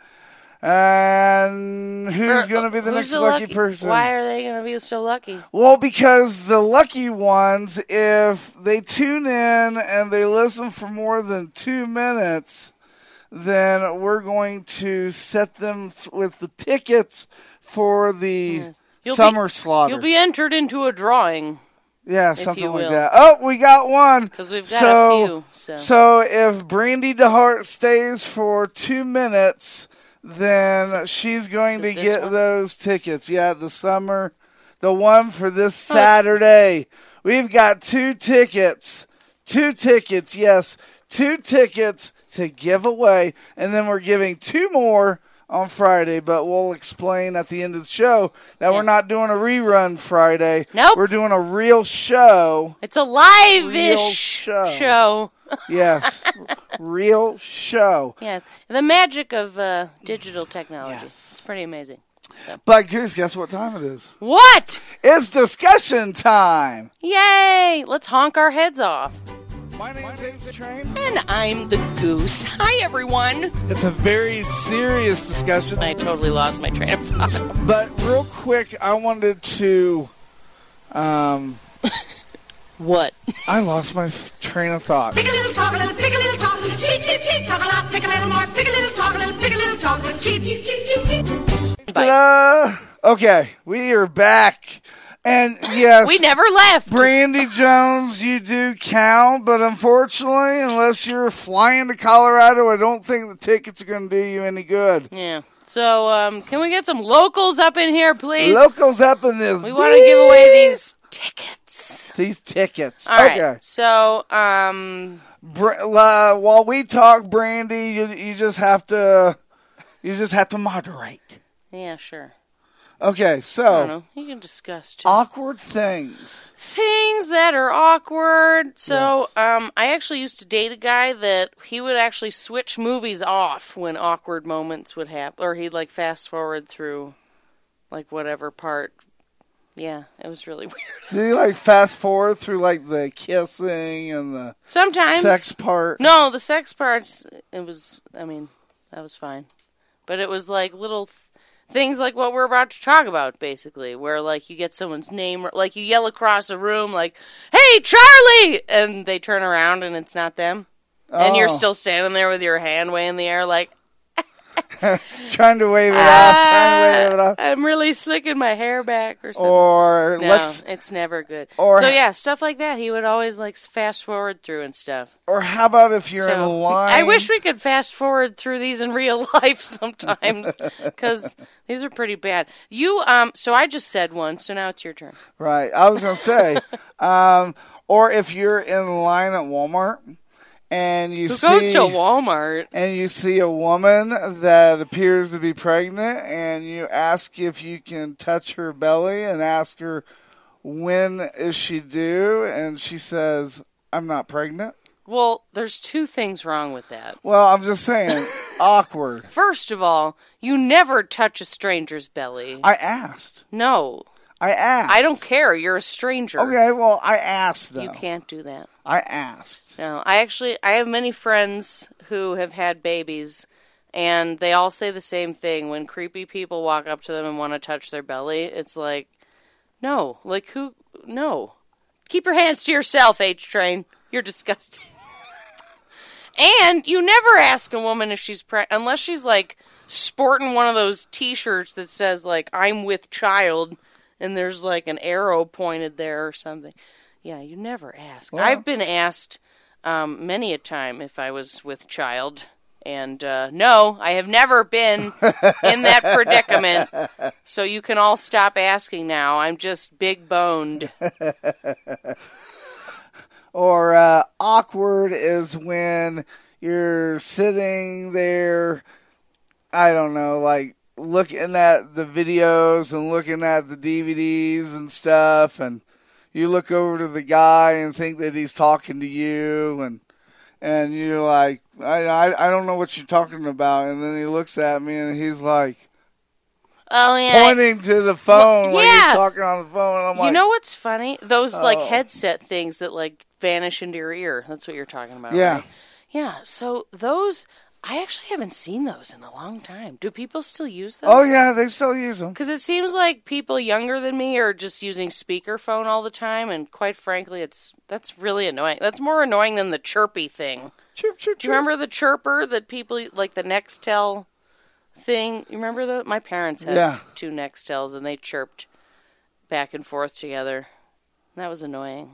And who's For- going to be the who's next the lucky, lucky person? Why are they going to be so lucky? Well, because the lucky ones, if they tune in and they listen for more than two minutes, then we're going to set them with the tickets for the You'll summer be, slaughter. You'll be entered into a drawing. Yeah, if something you like will. that. Oh, we got one. Because we've got so, a few. So. so if Brandy DeHart stays for two minutes, then she's going to get one? those tickets. Yeah, the summer, the one for this Saturday. We've got two tickets. Two tickets, yes. Two tickets to give away. And then we're giving two more on Friday, but we'll explain at the end of the show that yeah. we're not doing a rerun Friday. Nope. We're doing a real show. It's a live-ish real show. show. Yes. Real show. Yes. The magic of uh, digital technology. Yes. It's pretty amazing. So. But Goose, guess what time it is? What? It's discussion time. Yay! Let's honk our heads off. My name's H Train. And I'm the Goose. Hi, everyone. It's a very serious discussion. I totally lost my train of thought. But real quick, I wanted to... Um, what? I lost my f- train of thought. Pick a little, talk a little, pick a little, talk a little, cheep, cheep, cheep, talk a lot, pick a little more, pick a little, talk a little, pick a little, talk a little, cheep, cheep, cheep, cheep, cheep. Ta-da! Okay, we are back. And yes, we never left. Brandy Jones, you do count, but unfortunately, unless you're flying to Colorado, I don't think the tickets are going to do you any good. Yeah. So, um, can we get some locals up in here, please? Locals up in this. We want to give away these tickets. These tickets. All okay. Right. So, um, Br- uh, while we talk, Brandy, you you just have to you just have to moderate. Yeah, sure. Okay, so I don't know. You can discuss too. Awkward things. Things that are awkward. So, yes. um, I actually used to date a guy that he would actually switch movies off when awkward moments would happen, or he'd like fast forward through, like whatever part. Yeah, it was really weird. Did he like fast forward through like the kissing and the sometimes sex part? No, the sex parts. It was. I mean, that was fine, but it was like little. Th- Things like what we're about to talk about, basically, where, like, you get someone's name, like, you yell across a room, like, hey, Charlie! And they turn around and it's not them. Oh. And you're still standing there with your hand way in the air, like, trying to wave it uh, off, trying to wave it off. I'm really slicking my hair back or something. Or, no, let's... it's never good. Or, so, yeah, stuff like that. He would always, like, fast forward through and stuff. Or how about if you're so, in a line? I wish we could fast forward through these in real life sometimes, because these are pretty bad. You, um, so I just said one, so now it's your turn. Right. I was going to say, um, or if you're in line at Walmart, and you Who see, goes to Walmart? And you see a woman that appears to be pregnant, and you ask if you can touch her belly and ask her, when is she due? And she says, I'm not pregnant. Well, there's two things wrong with that. Well, I'm just saying, awkward. First of all, you never touch a stranger's belly. I asked. No. I asked. I don't care. You're a stranger. Okay, well, I asked, though. You can't do that. I asked. No, I actually, I have many friends who have had babies, and they all say the same thing. When creepy people walk up to them and want to touch their belly, it's like, no. Like, who? No. Keep your hands to yourself, H-Train. You're disgusting. And you never ask a woman if she's pregnant, unless she's, like, sporting one of those T-shirts that says, like, I'm with child, and there's, like, an arrow pointed there or something. Yeah, you never ask. Well, I've been asked um, many a time if I was with child, and uh, no, I have never been in that predicament, so you can all stop asking now. I'm just big-boned. Or uh, awkward is when you're sitting there, I don't know, like looking at the videos and looking at the D V Ds and stuff, and you look over to the guy and think that he's talking to you, and and you're like, I, I, I don't know what you're talking about, and then he looks at me and he's like, oh yeah, pointing to the phone, well, like yeah. he's talking on the phone. And I'm you like, know what's funny? Those oh. like headset things that like vanish into your ear. That's what you're talking about. Yeah, right? Yeah. So those, I actually haven't seen those in a long time. Do people still use those? Oh yeah, they still use them. Because it seems like people younger than me are just using speakerphone all the time, and quite frankly, it's that's really annoying. That's more annoying than the chirpy thing. Chirp, chirp, Do you remember the chirper that people like the Nextel thing? You remember that? My parents had yeah. two Nextels, and they chirped back and forth together. That was annoying.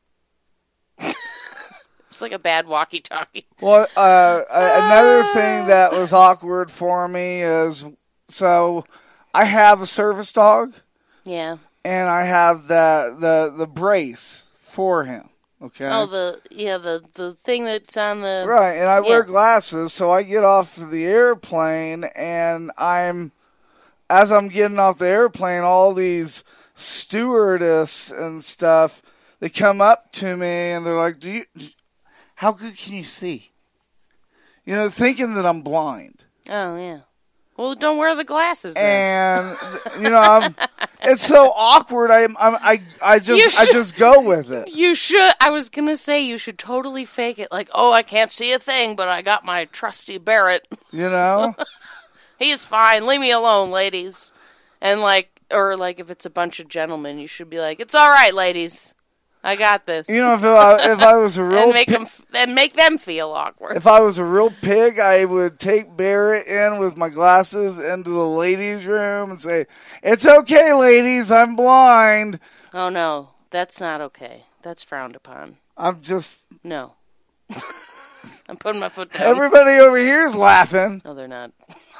It's like a bad walkie-talkie. Well, uh, another thing that was awkward for me is, so I have a service dog. Yeah. And I have the the, the brace for him. Okay. Oh, the yeah, the, the thing that's on the right, and I yeah. wear glasses, so I get off the airplane, and I'm as I'm getting off the airplane, all these stewardess and stuff, they come up to me and they're like, "Do you? How good can you see?" You know, thinking that I'm blind. Oh yeah. Well, don't wear the glasses then. And you know, I'm, it's so awkward. I, I'm, I, I just, I just go with it. You should. I was gonna say you should totally fake it. Like, oh, I can't see a thing, but I got my trusty Barrett. You know, he's fine. Leave me alone, ladies. And like, or like, if it's a bunch of gentlemen, you should be like, it's all right, ladies. I got this. You know, if I, if I was a real and make pig, them and make them feel awkward. If I was a real pig, I would take Barrett in with my glasses into the ladies' room and say, "It's okay, ladies, I'm blind." Oh no, that's not okay. That's frowned upon. I'm just no. I'm putting my foot down. Everybody over here is laughing. No, they're not.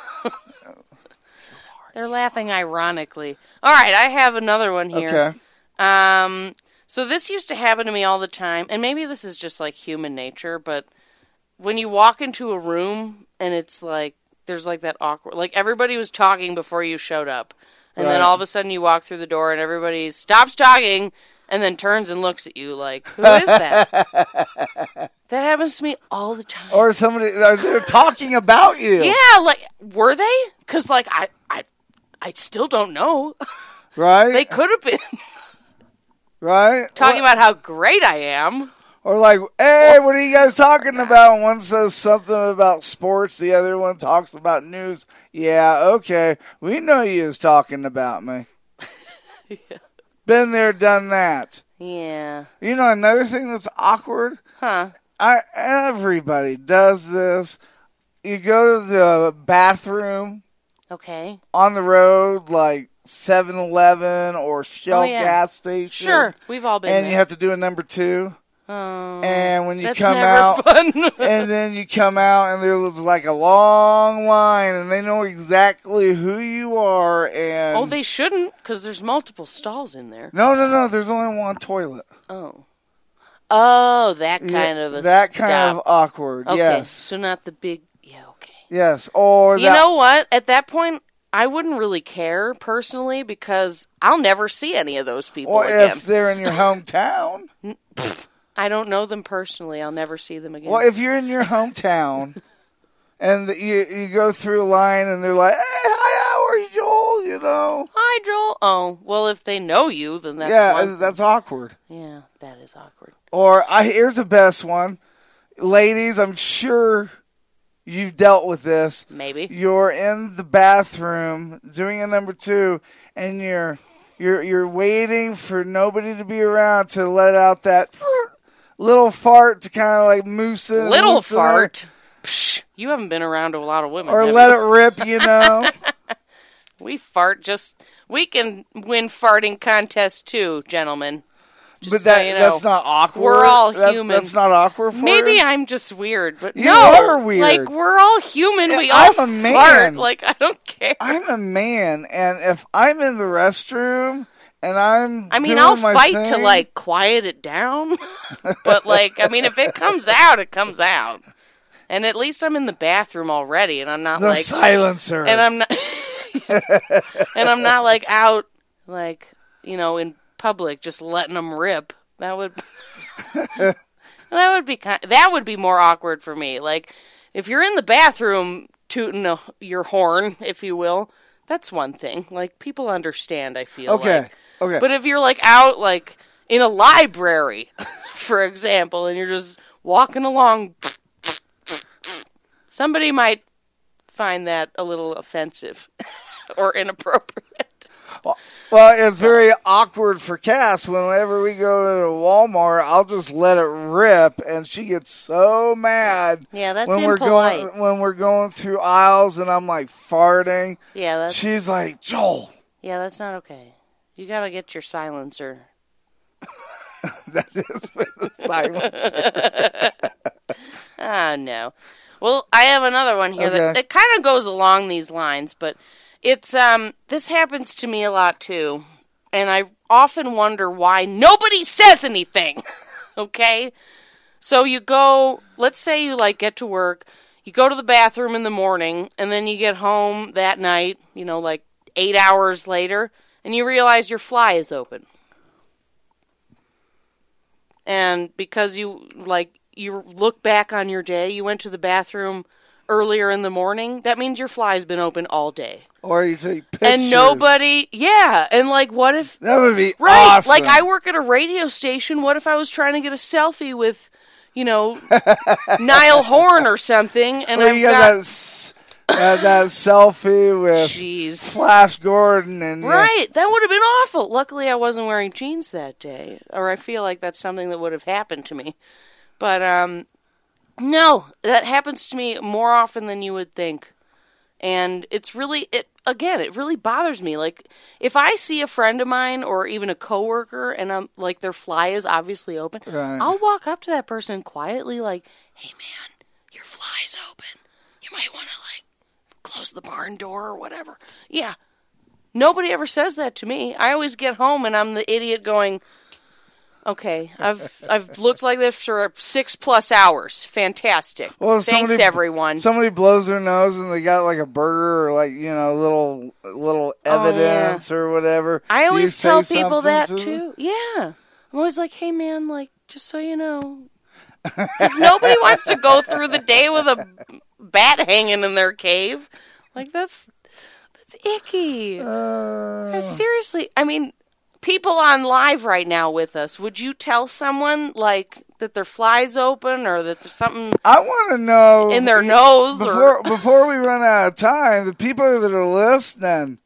They're laughing ironically. All right, I have another one here. Okay. Um. So this used to happen to me all the time, and maybe this is just like human nature, but when you walk into a room and it's like, there's like that awkward, like everybody was talking before you showed up, and right. then all of a sudden you walk through the door and everybody stops talking and then turns and looks at you like, who is that? That happens to me all the time. Or somebody, they're talking about you. Yeah, like, were they? Because like, I, I, I still don't know. Right? They could have been. Right? Talking what? about how great I am. Or like, hey, what are you guys talking about? One says something about sports. The other one talks about news. Yeah, okay. We know you was talking about me. Yeah. Been there, done that. Yeah. You know, another thing that's awkward? Huh. I Everybody does this. You go to the bathroom. Okay. On the road, like seven eleven or Shell oh, yeah. gas station. Sure, we've all been And there. you have to do a number two. Oh, and when you that's come never out, fun. and then you come out, and there was like a long line, and they know exactly who you are. And oh, they shouldn't, because there's multiple stalls in there. No, no, no. There's only one toilet. Oh, oh, that kind yeah, of a that kind stop. of awkward. Okay, yes. So not the big. Yeah. Okay. Yes. Or you that, know what? At that point, I wouldn't really care personally because I'll never see any of those people or again. if they're in your hometown. I don't know them personally. I'll never see them again. Well, if you're in your hometown and you you go through a line and they're like, "Hey, hi, how are you, Joel?" You know. Hi, Joel. Oh, well, if they know you, then that's yeah, one that's awkward. Yeah, that is awkward. Or I here's the best one, ladies. I'm sure you've dealt with this. Maybe you're in the bathroom doing a number two, and you're you're you're waiting for nobody to be around to let out that little fart to kind of like moose in. Little moose fart? Psh, you haven't been around a lot of women. Or let you? it rip, you know. We fart just... We can win farting contests too, gentlemen. Just but so that, you know. that's not awkward. We're all that, human. That's not awkward for Maybe you? I'm just weird, but you no. are weird. Like, we're all human. We I'm all a man. fart. Like, I don't care. I'm a man, and if I'm in the restroom... And I'm I mean, doing I'll my fight thing. to, like, quiet it down. But, like, I mean, if it comes out, it comes out. And at least I'm in the bathroom already, and I'm not, the like... silencer. And I'm not... and I'm not, like, out, like, you know, in public, just letting them rip. That would... that would be kind... That would be more awkward for me. Like, if you're in the bathroom tooting a, your horn, if you will... That's one thing. Like, people understand, I feel okay. like. Okay. But if you're, like, out, like, in a library, for example, and you're just walking along, somebody might find that a little offensive or inappropriate. Well, well, it's very awkward for Cass. Whenever we go to Walmart, I'll just let it rip, and she gets so mad. Yeah, that's when we're impolite. going when we're going through aisles, and I'm like farting. Yeah, that's. She's like, Joel. Yeah, that's not okay. You gotta get your silencer. that has been the silencer. Ah, no. Well, I have another one here Okay. that, that kind of goes along these lines, but it's um this happens to me a lot too, and I often wonder why nobody says anything. Okay? So you go, let's say you like get to work, you go to the bathroom in the morning, and then you get home that night, you know, like eight hours later, and you realize your fly is open. And because you, like, you look back on your day, you went to the bathroom earlier in the morning, that means your fly's been open all day. Or you take pictures. And nobody, yeah, and like, what if... That would be right, awesome. like, I work at a radio station, what if I was trying to get a selfie with, you know, Niall Horn or something, and Or I've you got, got... that, s- uh, that selfie with Jeez. Flash Gordon. and yeah. Right, that would have been awful. Luckily, I wasn't wearing jeans that day, or I feel like that's something that would have happened to me. But, um, no, that happens to me more often than you would think. And it's really, it again, it really bothers me. Like, if I see a friend of mine or even a coworker and I'm like, their fly is obviously open, Right. I'll walk up to that person quietly like, hey man, your fly's open. You might want to like close the barn door or whatever. Yeah. Nobody ever says that to me. I always get home and I'm the idiot going, okay, I've I've looked like this for six plus hours. Fantastic. Well, if Thanks, somebody- everyone. Somebody blows their nose and they got like a burger or like, you know, little little Oh, evidence or whatever. I Do you always say tell people something that to them? too. Yeah. I'm always like, hey man, like, just so you know. Because nobody wants to go through the day with a bat hanging in their cave. Like, that's that's icky. Uh, Seriously, I mean, people on live right now with us, would you tell someone, like, that their fly's open or that there's something I want to know in their nose? before or... before we run out of time. The people that are listening,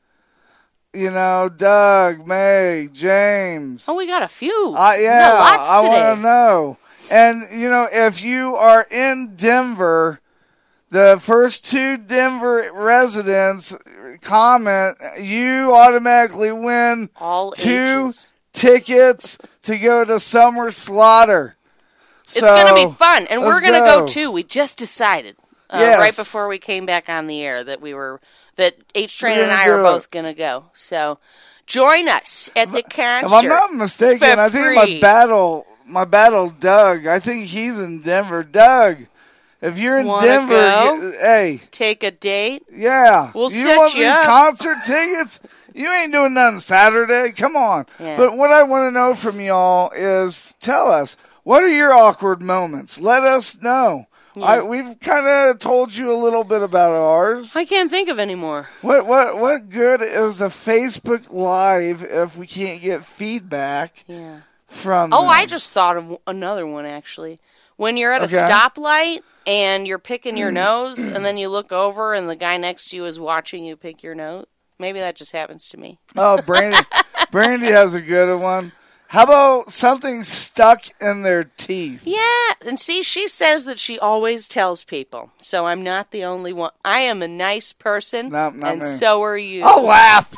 you know, Doug, May, James. Oh, we got a few. Uh, We yeah, got lots I today. want to know. And you know, if you are in Denver, the first two Denver residents comment, you automatically win All two ages. tickets to go to Summer Slaughter. It's So, going to be fun, and we're let's going to go. go too. We just decided uh, Yes. right before we came back on the air that we were that H Train We're and gonna I are do both it. going to go. So join us at the concert. If I'm not mistaken, for I think my free. battle, my battle, Doug. I think he's in Denver. Doug, if you're in Wanna Denver, go? get- hey, Take a date. yeah, We'll you set want you these up. concert tickets? You ain't doing nothing Saturday. Come on. Yeah. But what I want to know from y'all is, tell us, what are your awkward moments? Let us know. Yeah. I, we've kind of told you a little bit about ours. I can't think of any more. What what what good is a Facebook Live if we can't get feedback Yeah. from? Oh, them? I just thought of another one, actually. When you're at a Okay. stoplight and you're picking your nose, and then you look over and the guy next to you is watching you pick your nose. Maybe that just happens to me. Oh, Brandy, Brandy has a good one. How about something stuck in their teeth? Yeah, and see, she says that she always tells people, so I'm not the only one. I am a nice person, No, not and me. so are you. I'll laugh.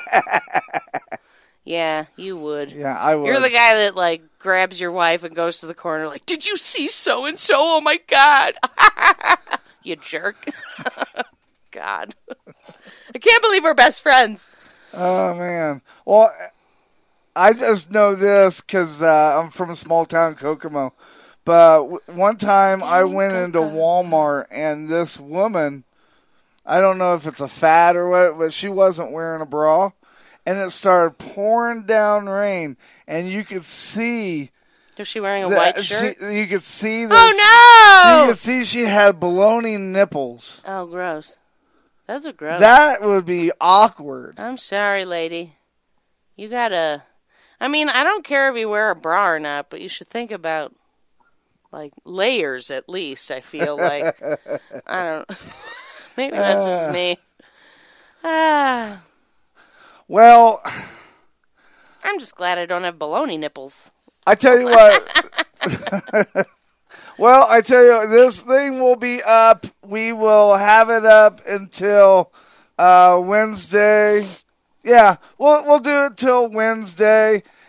Yeah, you would. Yeah, I would. You're the guy that, like, grabs your wife and goes to the corner like, did you see so-and-so? Oh, my God. You jerk. God. I can't believe we're best friends. Oh, man. Well, I just know this because uh, I'm from a small town, Kokomo. But w- one time I went into Walmart and this woman, I don't know if it's a fad or what, but she wasn't wearing a bra. And it started pouring down rain. And you could see. Was she wearing a that white shirt? She, you could see this. Oh, no! You could see she had baloney nipples. Oh, gross. Those are gross. That would be awkward. I'm sorry, lady. You gotta... I mean, I don't care if you wear a bra or not, but you should think about, like, layers at least, I feel like. I don't... Maybe that's just me. Ah... Well, I'm just glad I don't have baloney nipples. I tell you what. Well, I tell you, this thing will be up. We will have it up until uh, Wednesday. Yeah, we'll we'll do it till Wednesday,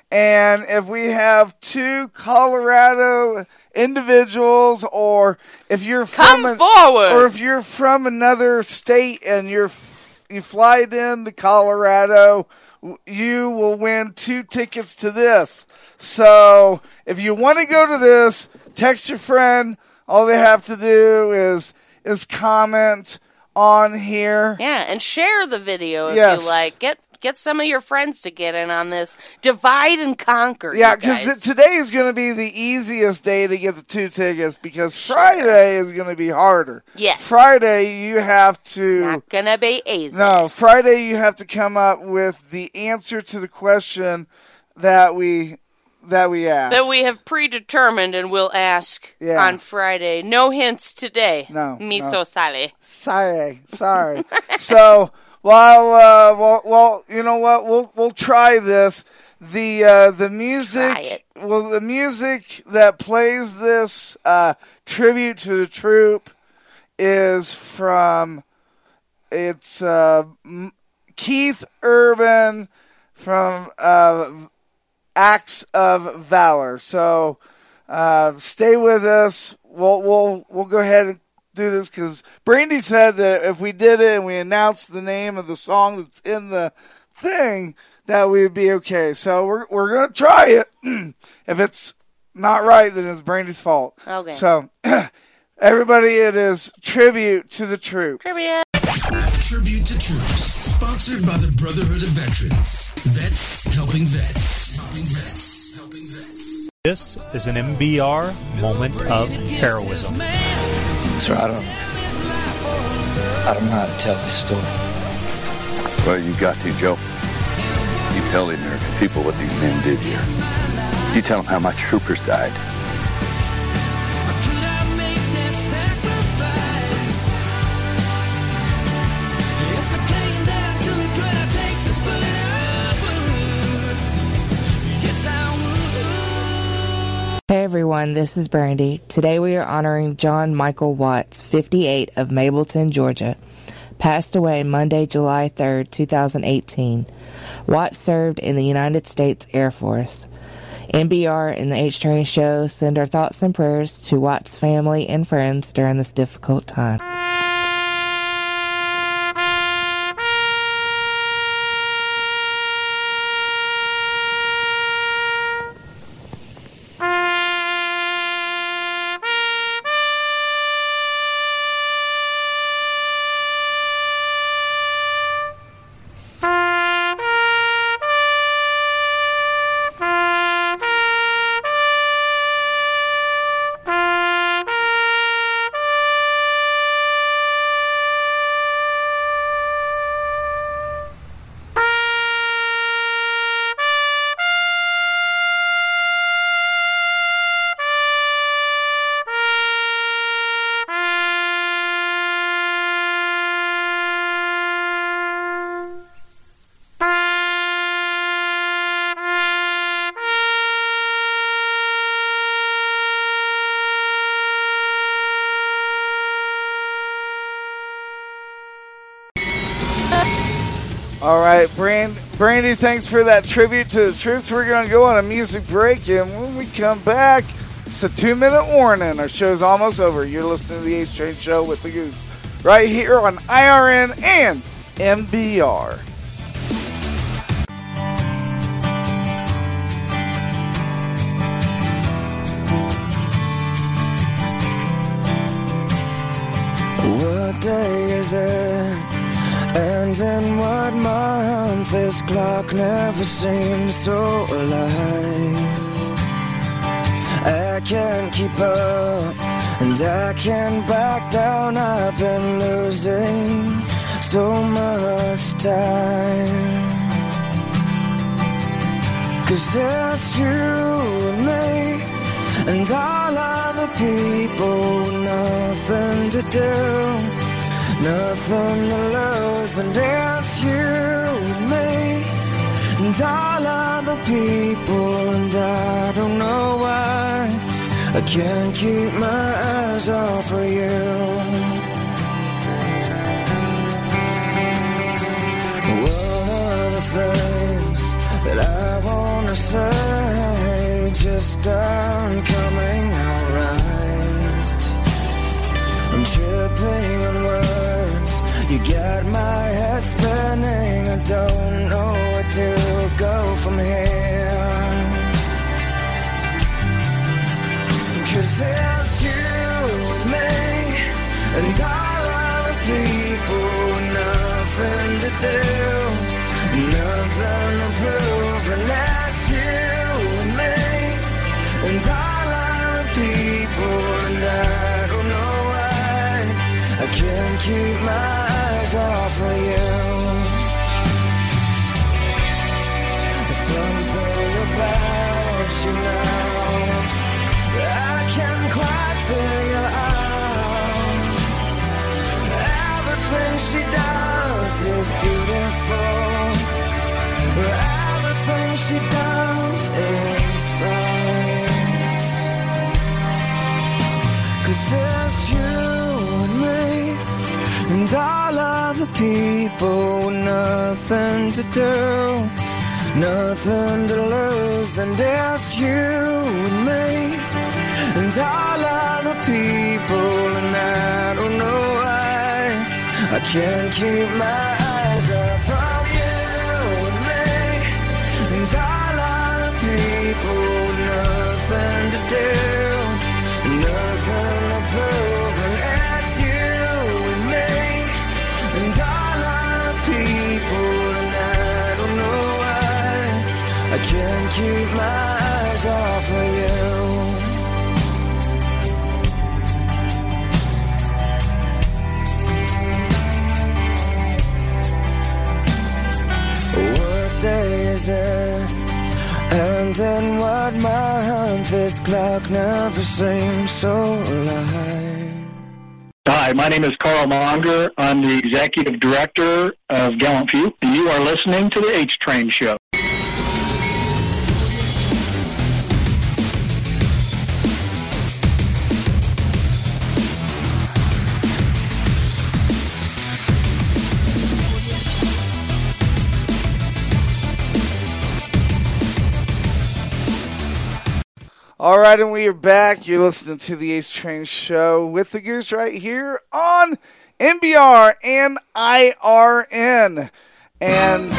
And if we have two Colorado individuals, or if you're from Come a, forward. or if you're from another state and you're you fly into Colorado, you will win two tickets to this. So if you want to go to this, text your friend. All they have to do is is comment on here. Yeah, and share the video if Yes. you like. Get get some of your friends to get in on this. Divide and conquer. Yeah, because because today is going to be the easiest day to get the two tickets, because Friday is going to be harder. Yes. Friday you have to... not going to be easy. No, Friday you have to come up with the answer to the question that we that we asked. That we have predetermined and will ask Yeah. on Friday. No hints today. No, Me no. so sorry. Sorry, sorry. So... Well, uh, well, well, you know what? We'll we'll try this. The uh, the music, well, the music that plays this uh, tribute to the troop is from it's uh, Keith Urban from uh, Acts of Valor. So uh, stay with us. We'll we'll we'll go ahead and do this, because Brandy said that if we did it and we announced the name of the song that's in the thing, that we'd be okay. So we're we're gonna try it. If it's not right, then it's Brandy's fault. Okay. So everybody, it is Tribute to the Troops. Tribute. Tribute to Troops, sponsored by the Brotherhood of Veterans. Vets helping vets. Helping vets. Helping vets. This is an M B R moment of heroism. Sir, I don't, I don't know how to tell this story. Well, you got to, Joe. You tell the American people what these men did here. You tell them how my troopers died. Hey everyone, this is Brandy. Today we are honoring John Michael Watts, fifty-eight, of Mableton, Georgia. Passed away Monday, July third, two thousand eighteen. Watts served in the United States Air Force. M B R and the H-Train Show send our thoughts and prayers to Watts' family and friends during this difficult time. All right, Brand, Brandy, thanks for that tribute to the troops. We're going to go on a music break, and when we come back, it's a two-minute warning. Our show's almost over. You're listening to the H-Train Show with the Goose right here on I R N and M B R. What day is it? And in what month? This clock never seems so alive. I can't keep up, and I can't back down. I've been losing so much time. Cause it's you and me, and all other people with nothing to do, nothing to lose. And it's you and me, and all other people, and I don't know why I can't keep my eyes off of you. One of the things that I wanna say don't know where to go from here. Cause there's you and me, and all other people, nothing to do, nothing to prove. And that's you and me, and all other people, and I don't know why I can't keep my eyes off of you. Something about you now I can't quite figure out. Everything she does is beautiful. Everything she does is right. Cause there's you and me, and all other people with nothing to do, nothing to lose. And there's you and me, and all other people, and I don't know why I can't keep my eyes off of you and me, and all other people, nothing to do, nothing to prove. And it's you and me, and all other people, and I don't know why I can't keep my eyes off of you. What day is it? And then what month? This clock never seems so alive. Hi, my name is Carl Monger. I'm the Executive Director of Gallant Few. You are listening to the H-Train Show. All right, and we are back. You're listening to the H-Train Show with the Goose right here on N B R and I R N. And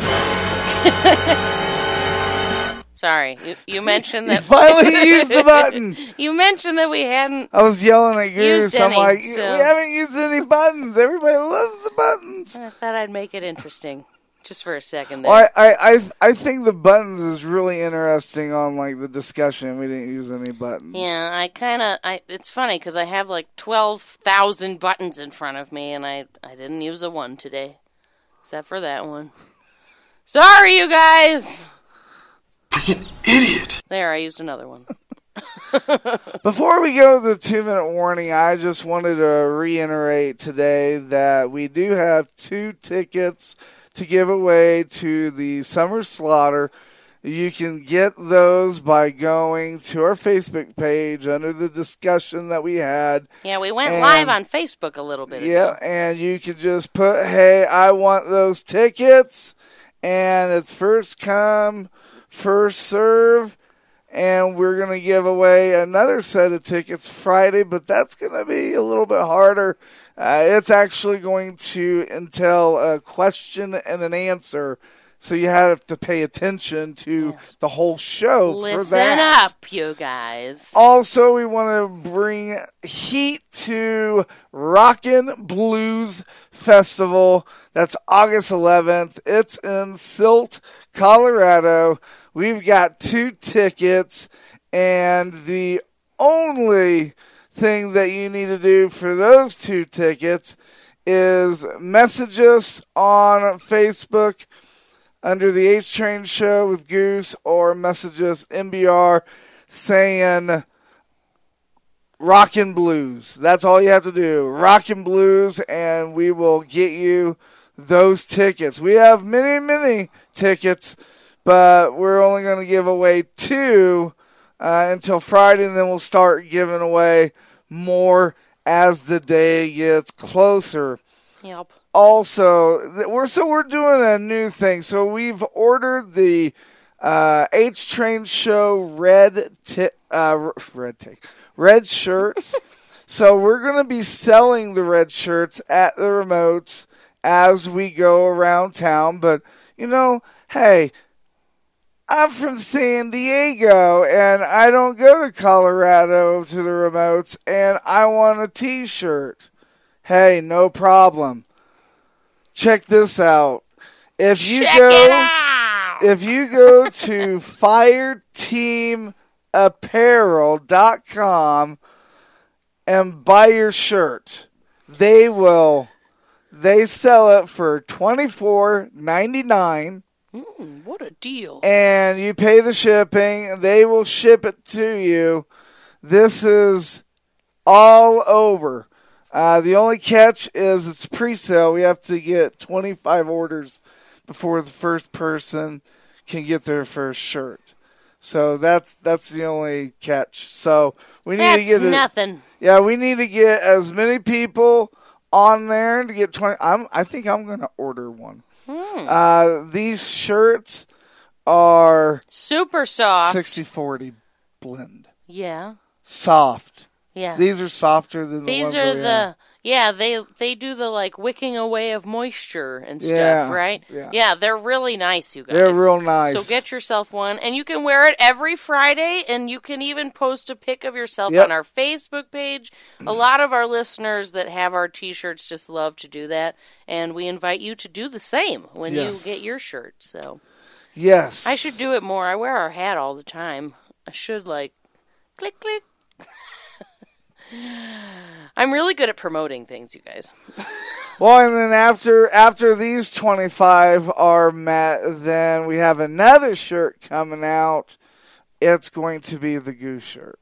sorry, you, you mentioned that you finally used the button. You mentioned that we hadn't. I was yelling at Goose. I'm any, like, so. we haven't used any buttons. Everybody loves the buttons. I thought I'd make it interesting. Just for a second there. Well, I, I, I think the buttons is really interesting on, like, the discussion. We didn't use any buttons. Yeah, I kind of, I. It's funny because I have like twelve thousand buttons in front of me, and I, I didn't use a one today. Except for that one. Sorry, you guys! Freaking idiot! There, I used another one. Before we go to the two-minute warning, I just wanted to reiterate today that we do have two tickets to give away to the Summer Slaughter. You can get those by going to our Facebook page under the discussion that we had. Yeah, we went and, live on Facebook a little bit yeah, ago. Yeah, and you can just put, hey, I want those tickets, and it's first come, first serve, and we're going to give away another set of tickets Friday, but that's going to be a little bit harder. Uh, it's actually going to entail a question and an answer, so you have to pay attention to yes. the whole show Listen for that. up, you guys. Also, we want to bring heat to Rockin' Blues Festival. That's August eleventh. It's in Silt, Colorado. We've got two tickets, and the only thing that you need to do for those two tickets is message us on Facebook under the H-Train Show with Goose, or message us N B R saying Rockin' Blues. That's all you have to do. Rockin' Blues, and we will get you those tickets. We have many, many tickets, but we're only going to give away two uh, until Friday, and then we'll start giving away more as the day gets closer. Yep. Also, we're so we're doing a new thing. So we've ordered the uh, H-Train Show red t- uh, red t- red shirts. So we're going to be selling the red shirts at the remotes as we go around town. But, you know, hey, I'm from San Diego, and I don't go to Colorado to the remotes, and I want a T-shirt. Hey, no problem. Check this out. If you Check go, it out. If you go to fireteam apparel dot com and buy your shirt, they will. They sell it for twenty-four ninety-nine. Mm, what a deal. And you pay the shipping. They will ship it to you. This is all over. Uh, the only catch is it's pre-sale. We have to get twenty-five orders before the first person can get their first shirt. So that's that's the only catch. So we need that's to get nothing. A, yeah, we need to get as many people on there to get twenty. I'm I think I'm going to order one. Hmm. Uh, these shirts are super soft, sixty forty blend. Yeah, soft. Yeah, these are softer than the these ones are we the have. yeah they they do the like wicking away of moisture and stuff, Yeah, right? yeah. yeah, they're really nice, you guys. They're real nice. So get yourself one, and you can wear it every Friday, and you can even post a pic of yourself Yep. on our Facebook page. A lot of our listeners that have our T-shirts just love to do that, and we invite you to do the same when Yes. you get your shirt. So Yes. I should do it more. I wear our hat all the time. I should like click click. I'm really good at promoting things, you guys. Well, and then after after these twenty-five are met, then we have another shirt coming out. It's going to be the Goose shirt.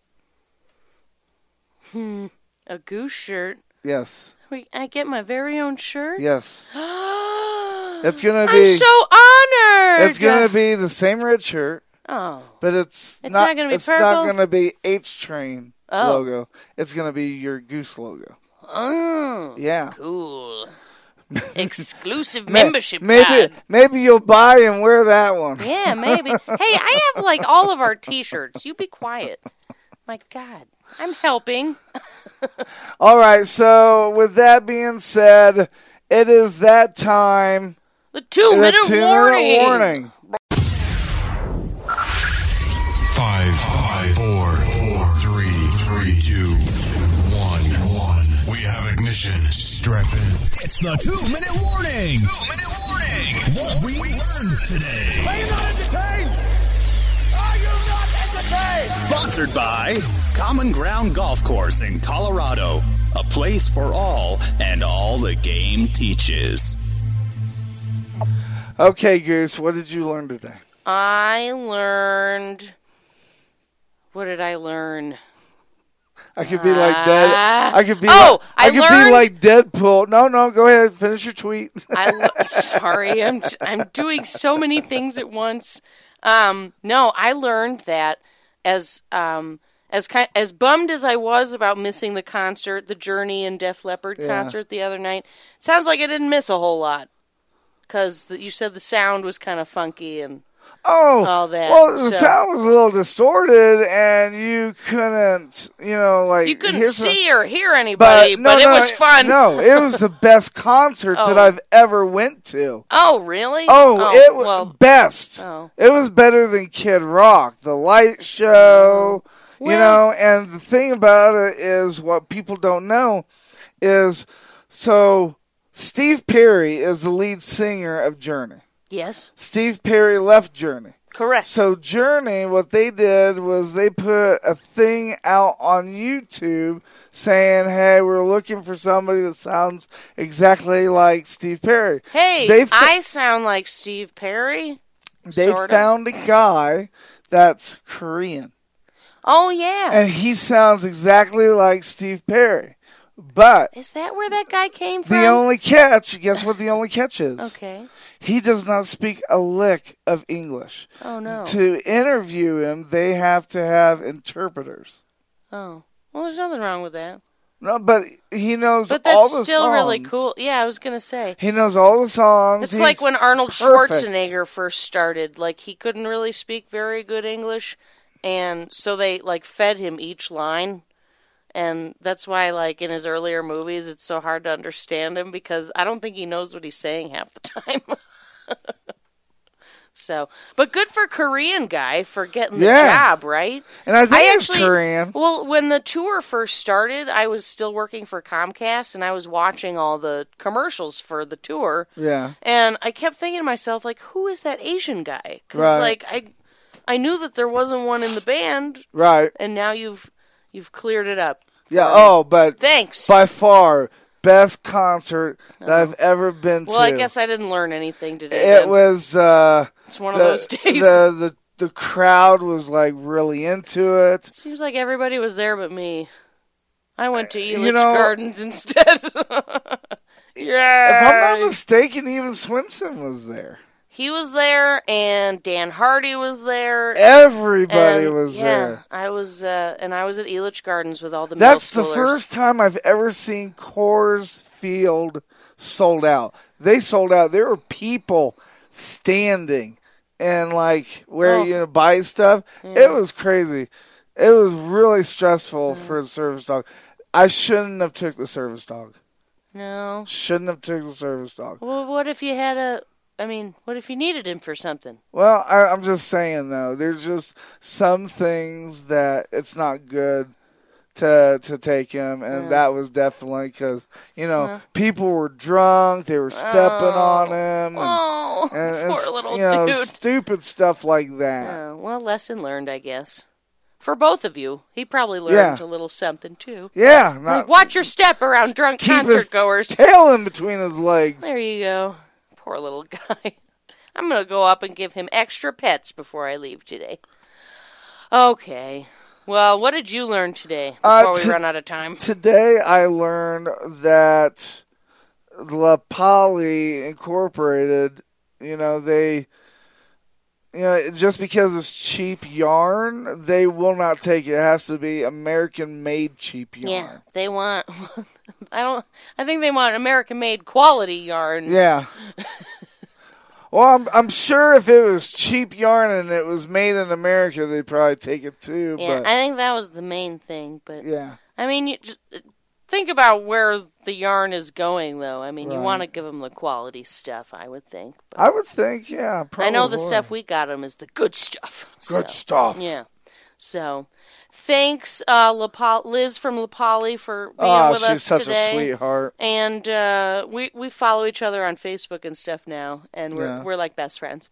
Hmm. A Goose shirt. Yes. We, I get my very own shirt? Yes. It's going to be... I'm so honored! It's going to be the same red shirt. Oh. But it's, It's not, not gonna be it's purple? not going to be H-Train Oh. logo. It's going to be your Goose logo. Oh. Yeah. Cool. Exclusive May- membership maybe, card. Maybe you'll buy and wear that one. Yeah, maybe. Hey, I have like all of our T-shirts. You be quiet. My God. I'm helping. All right, so with that being said, it is that time. The two-minute two warning. warning. Five, five, four, four, three, three, two, one, one. We have ignition. Strap in. It's the two-minute warning. Two-minute warning. What we learned today. Are you not entertained? Are you not entertained? Sponsored by Common Ground Golf Course in Colorado. A place for all and all the game teaches. Okay, Goose, what did you learn today? I learned... What did I learn? I could be like dead. I could be. Oh, like, I, I could learned- be like Deadpool. No, no, go ahead. Finish your tweet. I lo- sorry, I'm I'm doing so many things at once. Um, no, I learned that as um as kind as bummed as I was about missing the concert, the Journey and Def Leppard Yeah. concert the other night. Sounds like I didn't miss a whole lot because you said the sound was kind of funky and Oh, all that. well, the so- sound was a little distorted, and you couldn't, you know, like You couldn't here's a- see or hear anybody, but, no, it no, was fun. No, it was the best concert that Oh. I've ever went to. Oh, really? Oh, it was well, best. Oh. It was better than Kid Rock, the light show, you Well- know. And the thing about it is, what people don't know is, so Steve Perry is the lead singer of Journey. Yes, Steve Perry left Journey. correct. So Journey, what they did was they put a thing out on YouTube saying, hey, we're looking for somebody that sounds exactly like Steve Perry. Hey, They fa- I sound like Steve Perry. They sort of. found a guy that's Korean. Oh, yeah. And he sounds exactly like Steve Perry. But Is that where that guy came from? the only catch, guess what the only catch is? Okay. He does not speak a lick of English. Oh, no. To interview him, they have to have interpreters. Oh. Well, there's nothing wrong with that. No, but he knows But all that's the still songs. really cool. Yeah, I was going to say. He knows all the songs. It's He's like when Arnold perfect. Schwarzenegger first started. Like, he couldn't really speak very good English. And so they, like, fed him each line. And that's why, like, in his earlier movies, it's so hard to understand him because I don't think he knows what he's saying half the time. So, but good for Korean guy for getting the Yeah. job, right? And I think I it's actually, Korean. Well, when the tour first started, I was still working for Comcast, and I was watching all the commercials for the tour. Yeah. And I kept thinking to myself, like, who is that Asian guy? Because, Right. like, I, I knew that there wasn't one in the band, Right. and now you've you've cleared it up. Yeah, for me. oh, but Thanks. by far, best concert that I've ever been Well, to. I guess I didn't learn anything today. It then. was, uh... It's one of the, those days. The, the, the crowd was, like, really into it. Seems like everybody was there but me. I went to Elitch You know- Gardens instead. Yeah. If I'm not mistaken, even Swinson was there. He was there, and Dan Hardy was there. Everybody and, was yeah, there. I was, uh, and I was at Elitch Gardens with all the That's the middle schoolers. first time I've ever seen Coors Field sold out. They sold out. There were people standing and like where Oh. you know buy stuff. Yeah. It was crazy. It was really stressful for the service dog. I shouldn't have took the service dog. No. Shouldn't have took the service dog. Well, what if you had a? I mean, what if you needed him for something? Well, I, I'm just saying though. There's just some things that it's not good to to take him, and Yeah. that was definitely because you know Uh-huh. people were drunk, they were stepping on him, and, Oh, and, and poor s- little you know dude. stupid stuff like that. Uh, well, lesson learned, I guess. For both of you, he probably learned Yeah. a little something too. Yeah, Like, not watch your step around drunk keep concert his goers. tail in between his legs. There you go. Poor little guy. I'm going to go up and give him extra pets before I leave today. Okay. Well, what did you learn today before Uh, we t- run out of time? Today I learned that La Poly Incorporated, you know, they, you know, just because it's cheap yarn, they will not take it. It has to be American-made cheap yarn. Yeah, they want. I don't. I think they want American-made quality yarn. Yeah. Well, I'm I'm sure if it was cheap yarn and it was made in America, they'd probably take it too. Yeah, but I think that was the main thing. But yeah, I mean, you just think about where the yarn is going, though. I mean, you Right. want to give them the quality stuff, I would think. But I would think, yeah. Probably I know the would. stuff we got them is the good stuff. Good So, stuff. Yeah. So, thanks, uh, La Pol- Liz from La Poly for being Oh, with she's us such a today. sweetheart. And uh, we we follow each other on Facebook and stuff now, and we're Yeah. we're like best friends.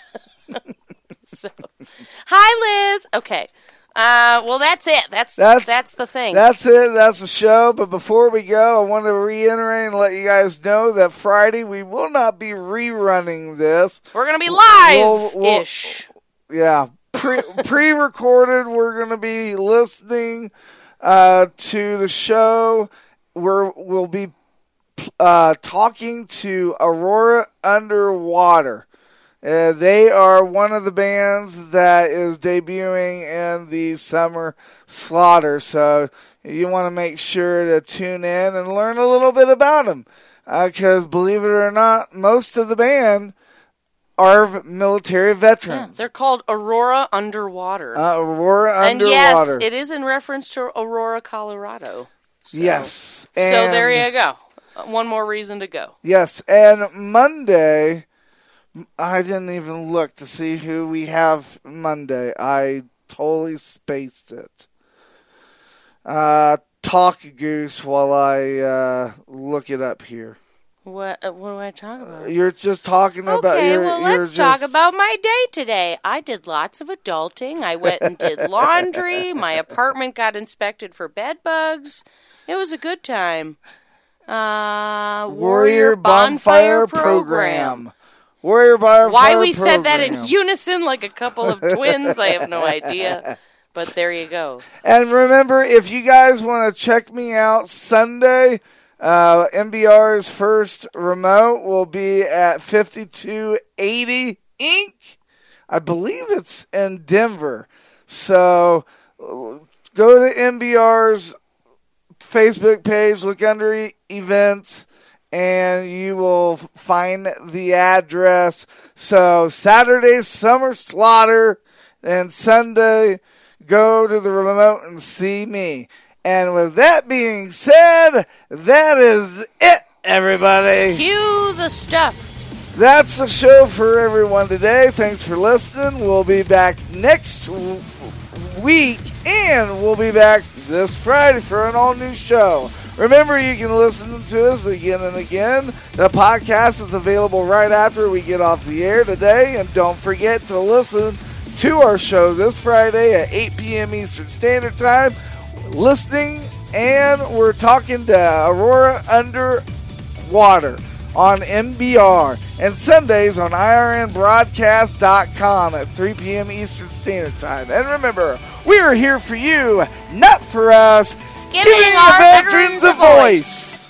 So, hi, Liz. Okay. Uh, well, that's it. That's That's that's the thing. That's it. That's the show. But before we go, I want to reiterate and let you guys know that Friday we will not be rerunning this. We're gonna be We'll- we'll- live-ish. Yeah, pre pre-recorded. We're going to be listening uh, to the show. We're we'll be uh, talking to Aurora Underwater. Uh, they are one of the bands that is debuting in the Summer Slaughter, so you want to make sure to tune in and learn a little bit about them. Because believe it or not, most of the band are v- military Yeah, veterans. they're called Aurora Underwater. Uh, Aurora and Underwater. yes, it is in reference to Aurora, Colorado. So, Yes. so And there you go. Uh, One more reason to go. Yes, and Monday, I didn't even look to see who we have Monday. I totally spaced it. Uh, talk, Goose, while I uh, look it up here. What uh, what do I talk about? You're just talking about... Okay, you're, well, you're let's just, talk about my day today. I did lots of adulting. I went and did laundry. My apartment got inspected for bed bugs. It was a good time. Uh, Warrior Bonfire Program. Warrior Bonfire Why we Program. said that in unison like a couple of twins, I have no idea. But there you go. And remember, if you guys want to check me out Sunday, uh, M B R's first remote will be at fifty-two eighty Incorporated. I believe it's in Denver. So uh, go to M B R's Facebook page, look under e- events, and you will find the address. So Saturday's Summer Slaughter, and Sunday, go to the remote and see me. And with that being said, that is it, everybody. Cue the stuff. That's the show for everyone today. Thanks for listening. We'll be back next w- week, and we'll be back this Friday for an all-new show. Remember, you can listen to us again and again. The podcast is available right after we get off the air today. And don't forget to listen to our show this Friday at eight p.m. Eastern Standard Time. Listening, and we're talking to Aurora Underwater on M B R. And Sundays on I R N broadcast dot com at three p.m. Eastern Standard Time. And remember, we are here for you, not for us. Giving, Giving our veterans, veterans a voice. voice.